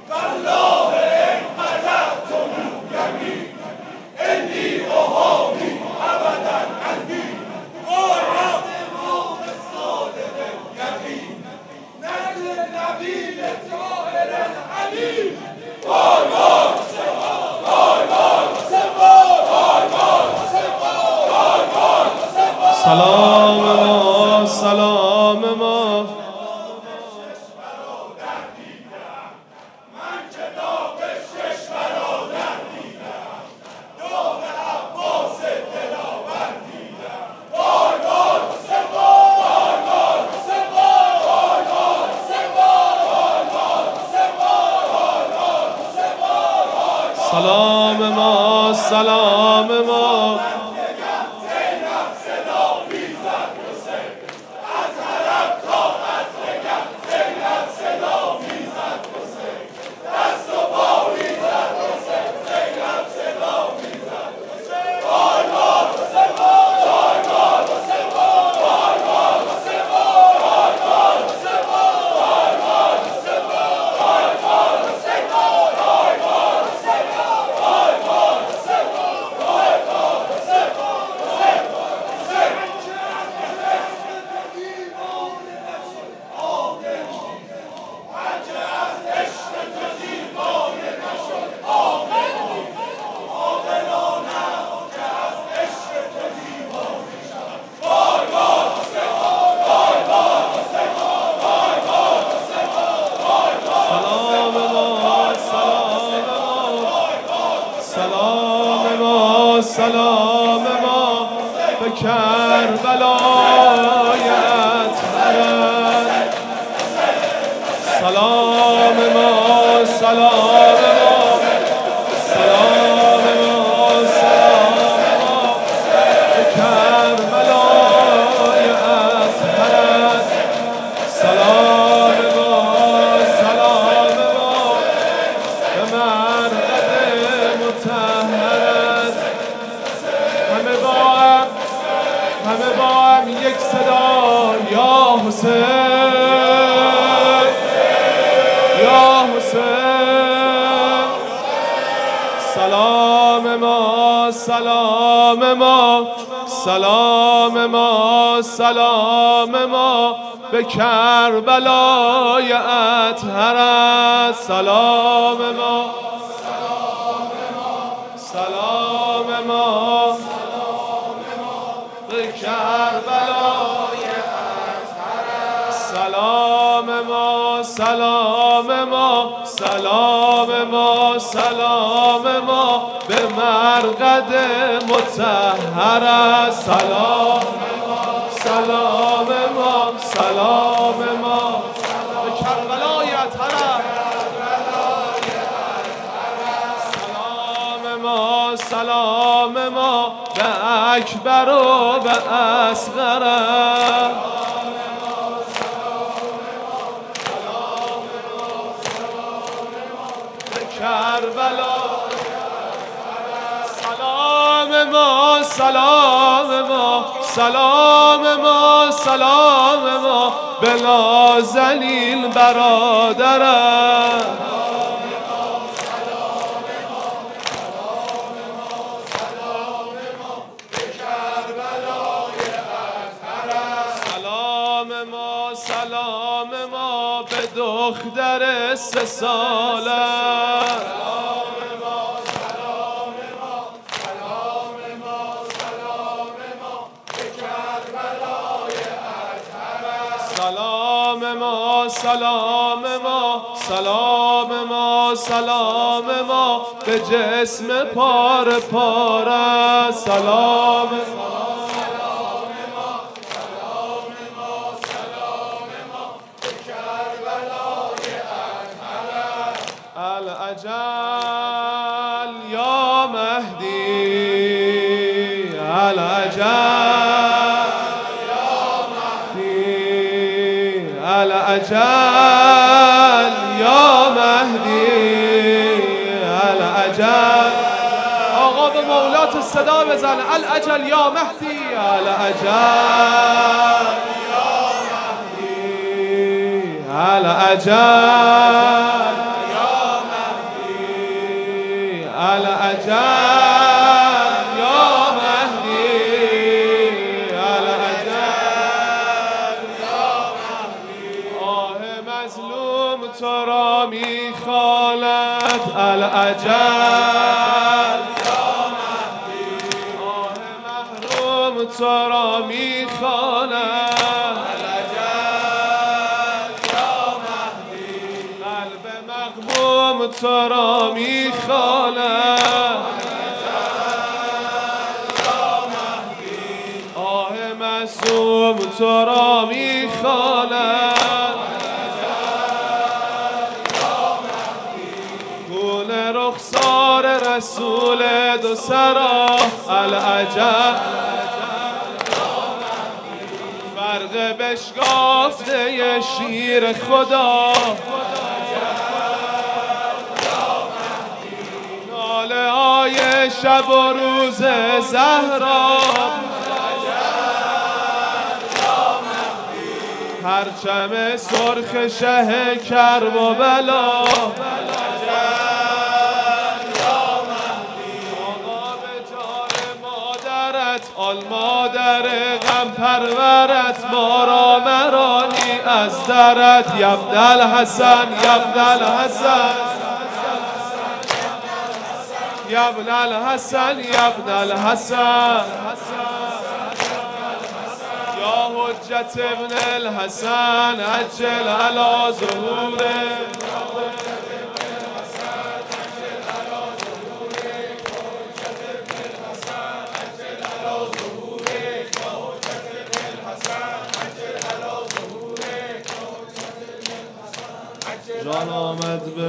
سلام ما سلام ما سلام ما سلام ما سلام ما به کربلایت برد سلام ما سلام ما سلام ما سلام ما به کربلایت برد سلام ما سلام ما به مرقد مطهرت همه با هم همه با هم یک صدا یا حسین یا حسین سلام ما سلام ما سلام ما سلام ما به کربلای اطهرت سلام ما سلام ما به کربلای اطهرت سلام ما سلام ما سلام ما سلام ما به مرقد مطهرت سلام سلام ما سلام ما به کربلای اطهرت سلام ما سلام ما به اکبر و به اصغر به کربلا سلام ما سلام ما سلام ما سلام ما به نازنین برادرم سلام ما به دختر سه ساله سلام ما سلام ما سلام ما سلام ما به کربلای اطهرت سلام ما سلام ما سلام ما سلام ما به جسم پاره پاره سلام الأجل يا مهدي الأجل يا مهدي الأجل يا مهدي الأجل آقا به مولات الصدا بزن الأجل يا مهدي الأجل يا مهدي الأجل میخواند العجل یا مهدی آه محروم تو را میخواند العجل یا مهدی قلب مغموم تو را میخواند معصوم تو را میخواند خون رخسار رسول دو سرا العجب فرق بشکافته شیر خدا ناله های شب و روز زهرا پرچم سرخ شه کرب و بلا آقا به جان مادرت آل مادر غم پرورت ما را مرانی از درت یبن الحسن یبن الحسن یبن الحسن یبن الحسن یا حجت ابن الحسن عجل علی ظهوره جان آمد به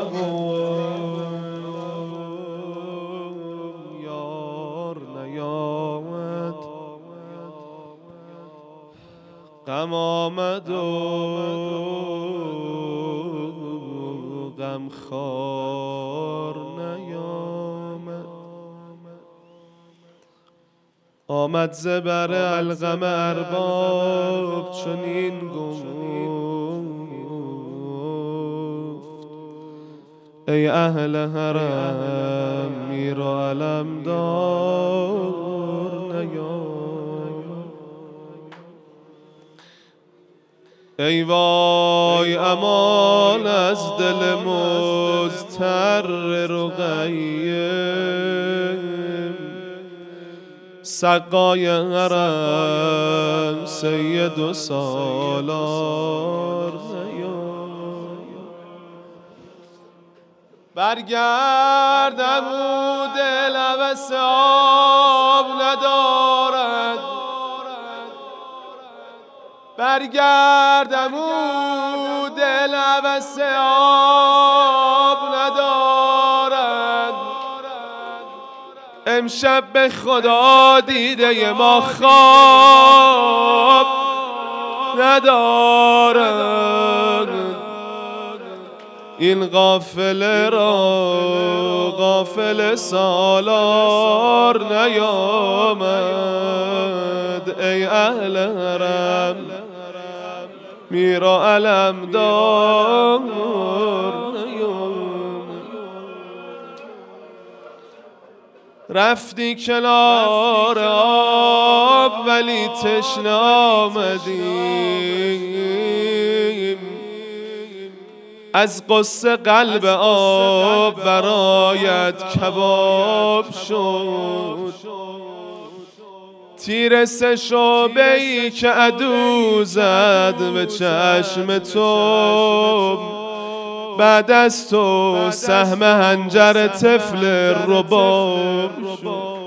لبم یار نیامد غم آمد و غم خوار نیامد آمد زبر الغم ارباب چنین گفت ای اهل حرم میر و علمدار نیامد ای وای امان از دل مضطر رقیم سقای حرم سید و سالار برگردم او دل هوس آب ندارد برگردم او دل هوس آب ندارد امشب به خدا دیده ما خواب ندارد این غافل را غافل سالار نیامد ای اهل حرم میر و علمدار نیامد رفتی کنار آب ولی تشنه آمدیم از قصه قلب آب برایت کباب شد تیر سه شعبه‌ای که عدو زد به چشم تو بعد از تو سهم حنجر طفل رباب شد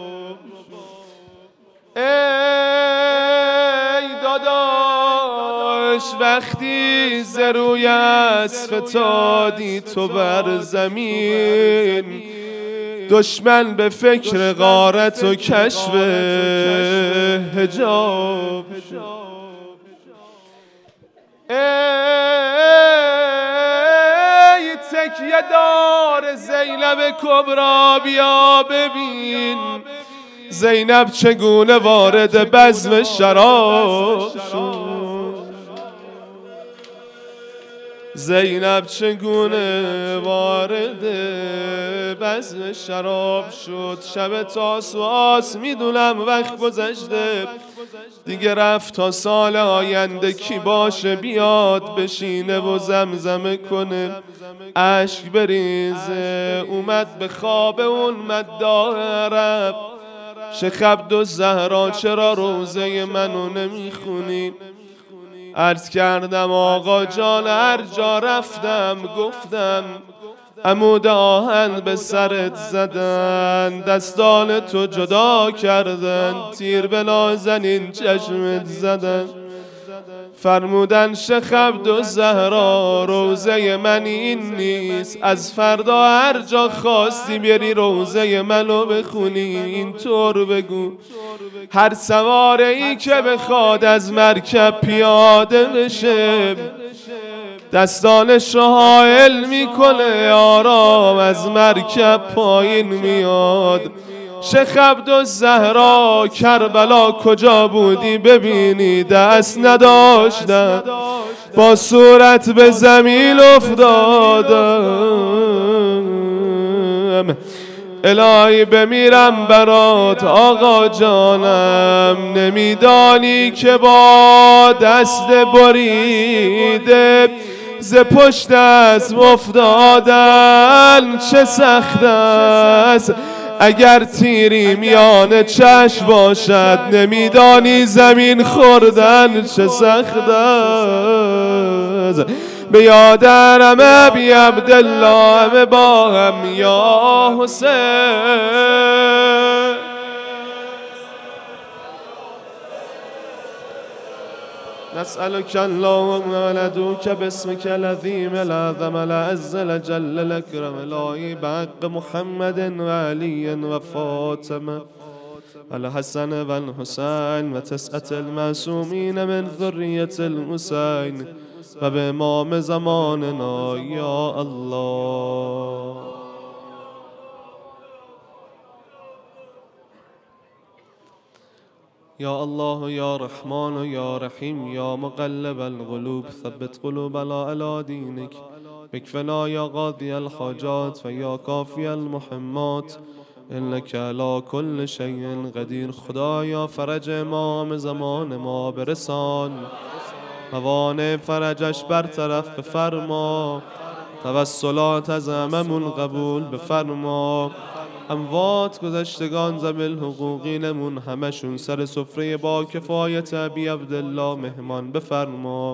ای داداش وقتی ز روی اسب فتادی تو بر زمین دشمن به فکر غارت و کشف حجاب ای تکیه دار زینب کبرا بیا ببین زینب چگونه وارد بزم شراب شد زینب چگونه وارد بزم شراب شد شب تاسوعاست میدونم وقت گذشته دیگه رفت تا سال آینده کی باشه بیاد بشینه و زمزمه کنه اشک بریزه. اومد به خواب اون مدارب شیخ عبدالزهرا چرا روزه منو نمیخونی؟ عرض کردم آقا جان هر جا رفتم گفتم عمود آهن به سرت زدن، دستان تو جدا کردن، تیر به نازنین چشمت زدن. فرمودن شیخ عبدالزهرا روزه من این نیست، از فردا هر جا خواستی بری روزه منو بخونی اینطور بگو هر سواره ای که بخواد از مرکب پیاده بشه دستانش رو حائل میکنه آرام از مرکب پایین میاد. شیخ عبدالزهرا کربلا کجا بودی ببینی دست نداشتم با صورت به زمین افتادم. الهی بمیرم برات آقا جانم، نمیدانی که با دست بریده ز پشت اسب افتادن چه سخت است. اگر تیری میان چشم باشد نمیدانی زمین خوردن چه سخت است. به یادرم ابی عبدالله با هم یا حسین. نسألك اللهم وندعوك باسمك العظيم الأعظم الأعز الأجل الأكرم الهي بحق محمد وعلي وفاطمة الحسن والحسين وتسعة المعصومين من ذرية الحسين وبإمام زماننا يا الله. يا الله يا رحمن يا رحيم يا مقلب القلوب ثبت قلوبنا على دينك اكفنا يا قاضي الحاجات ويا كافي المحمات إنك على كل شيء قدير. خدایا فرج امام زمان ما برسان، موانع فرجش برطرف بفرما، توسلات از هممون قبول بفرما. اموات گذشتگان ذوی حقوقینمون همشون سر سفره با کفایت ابی عبدالله مهمان بفرما.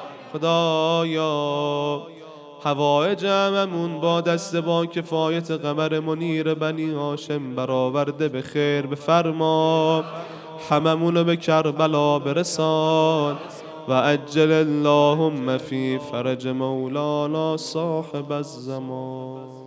خدایا حوائج هممون با دست با کفایت قمر منیر بنی هاشم برآورده به خیر بفرما. هممونو به کربلا برسان و عجل اللهم فی فرج مولانا صاحب الزمان.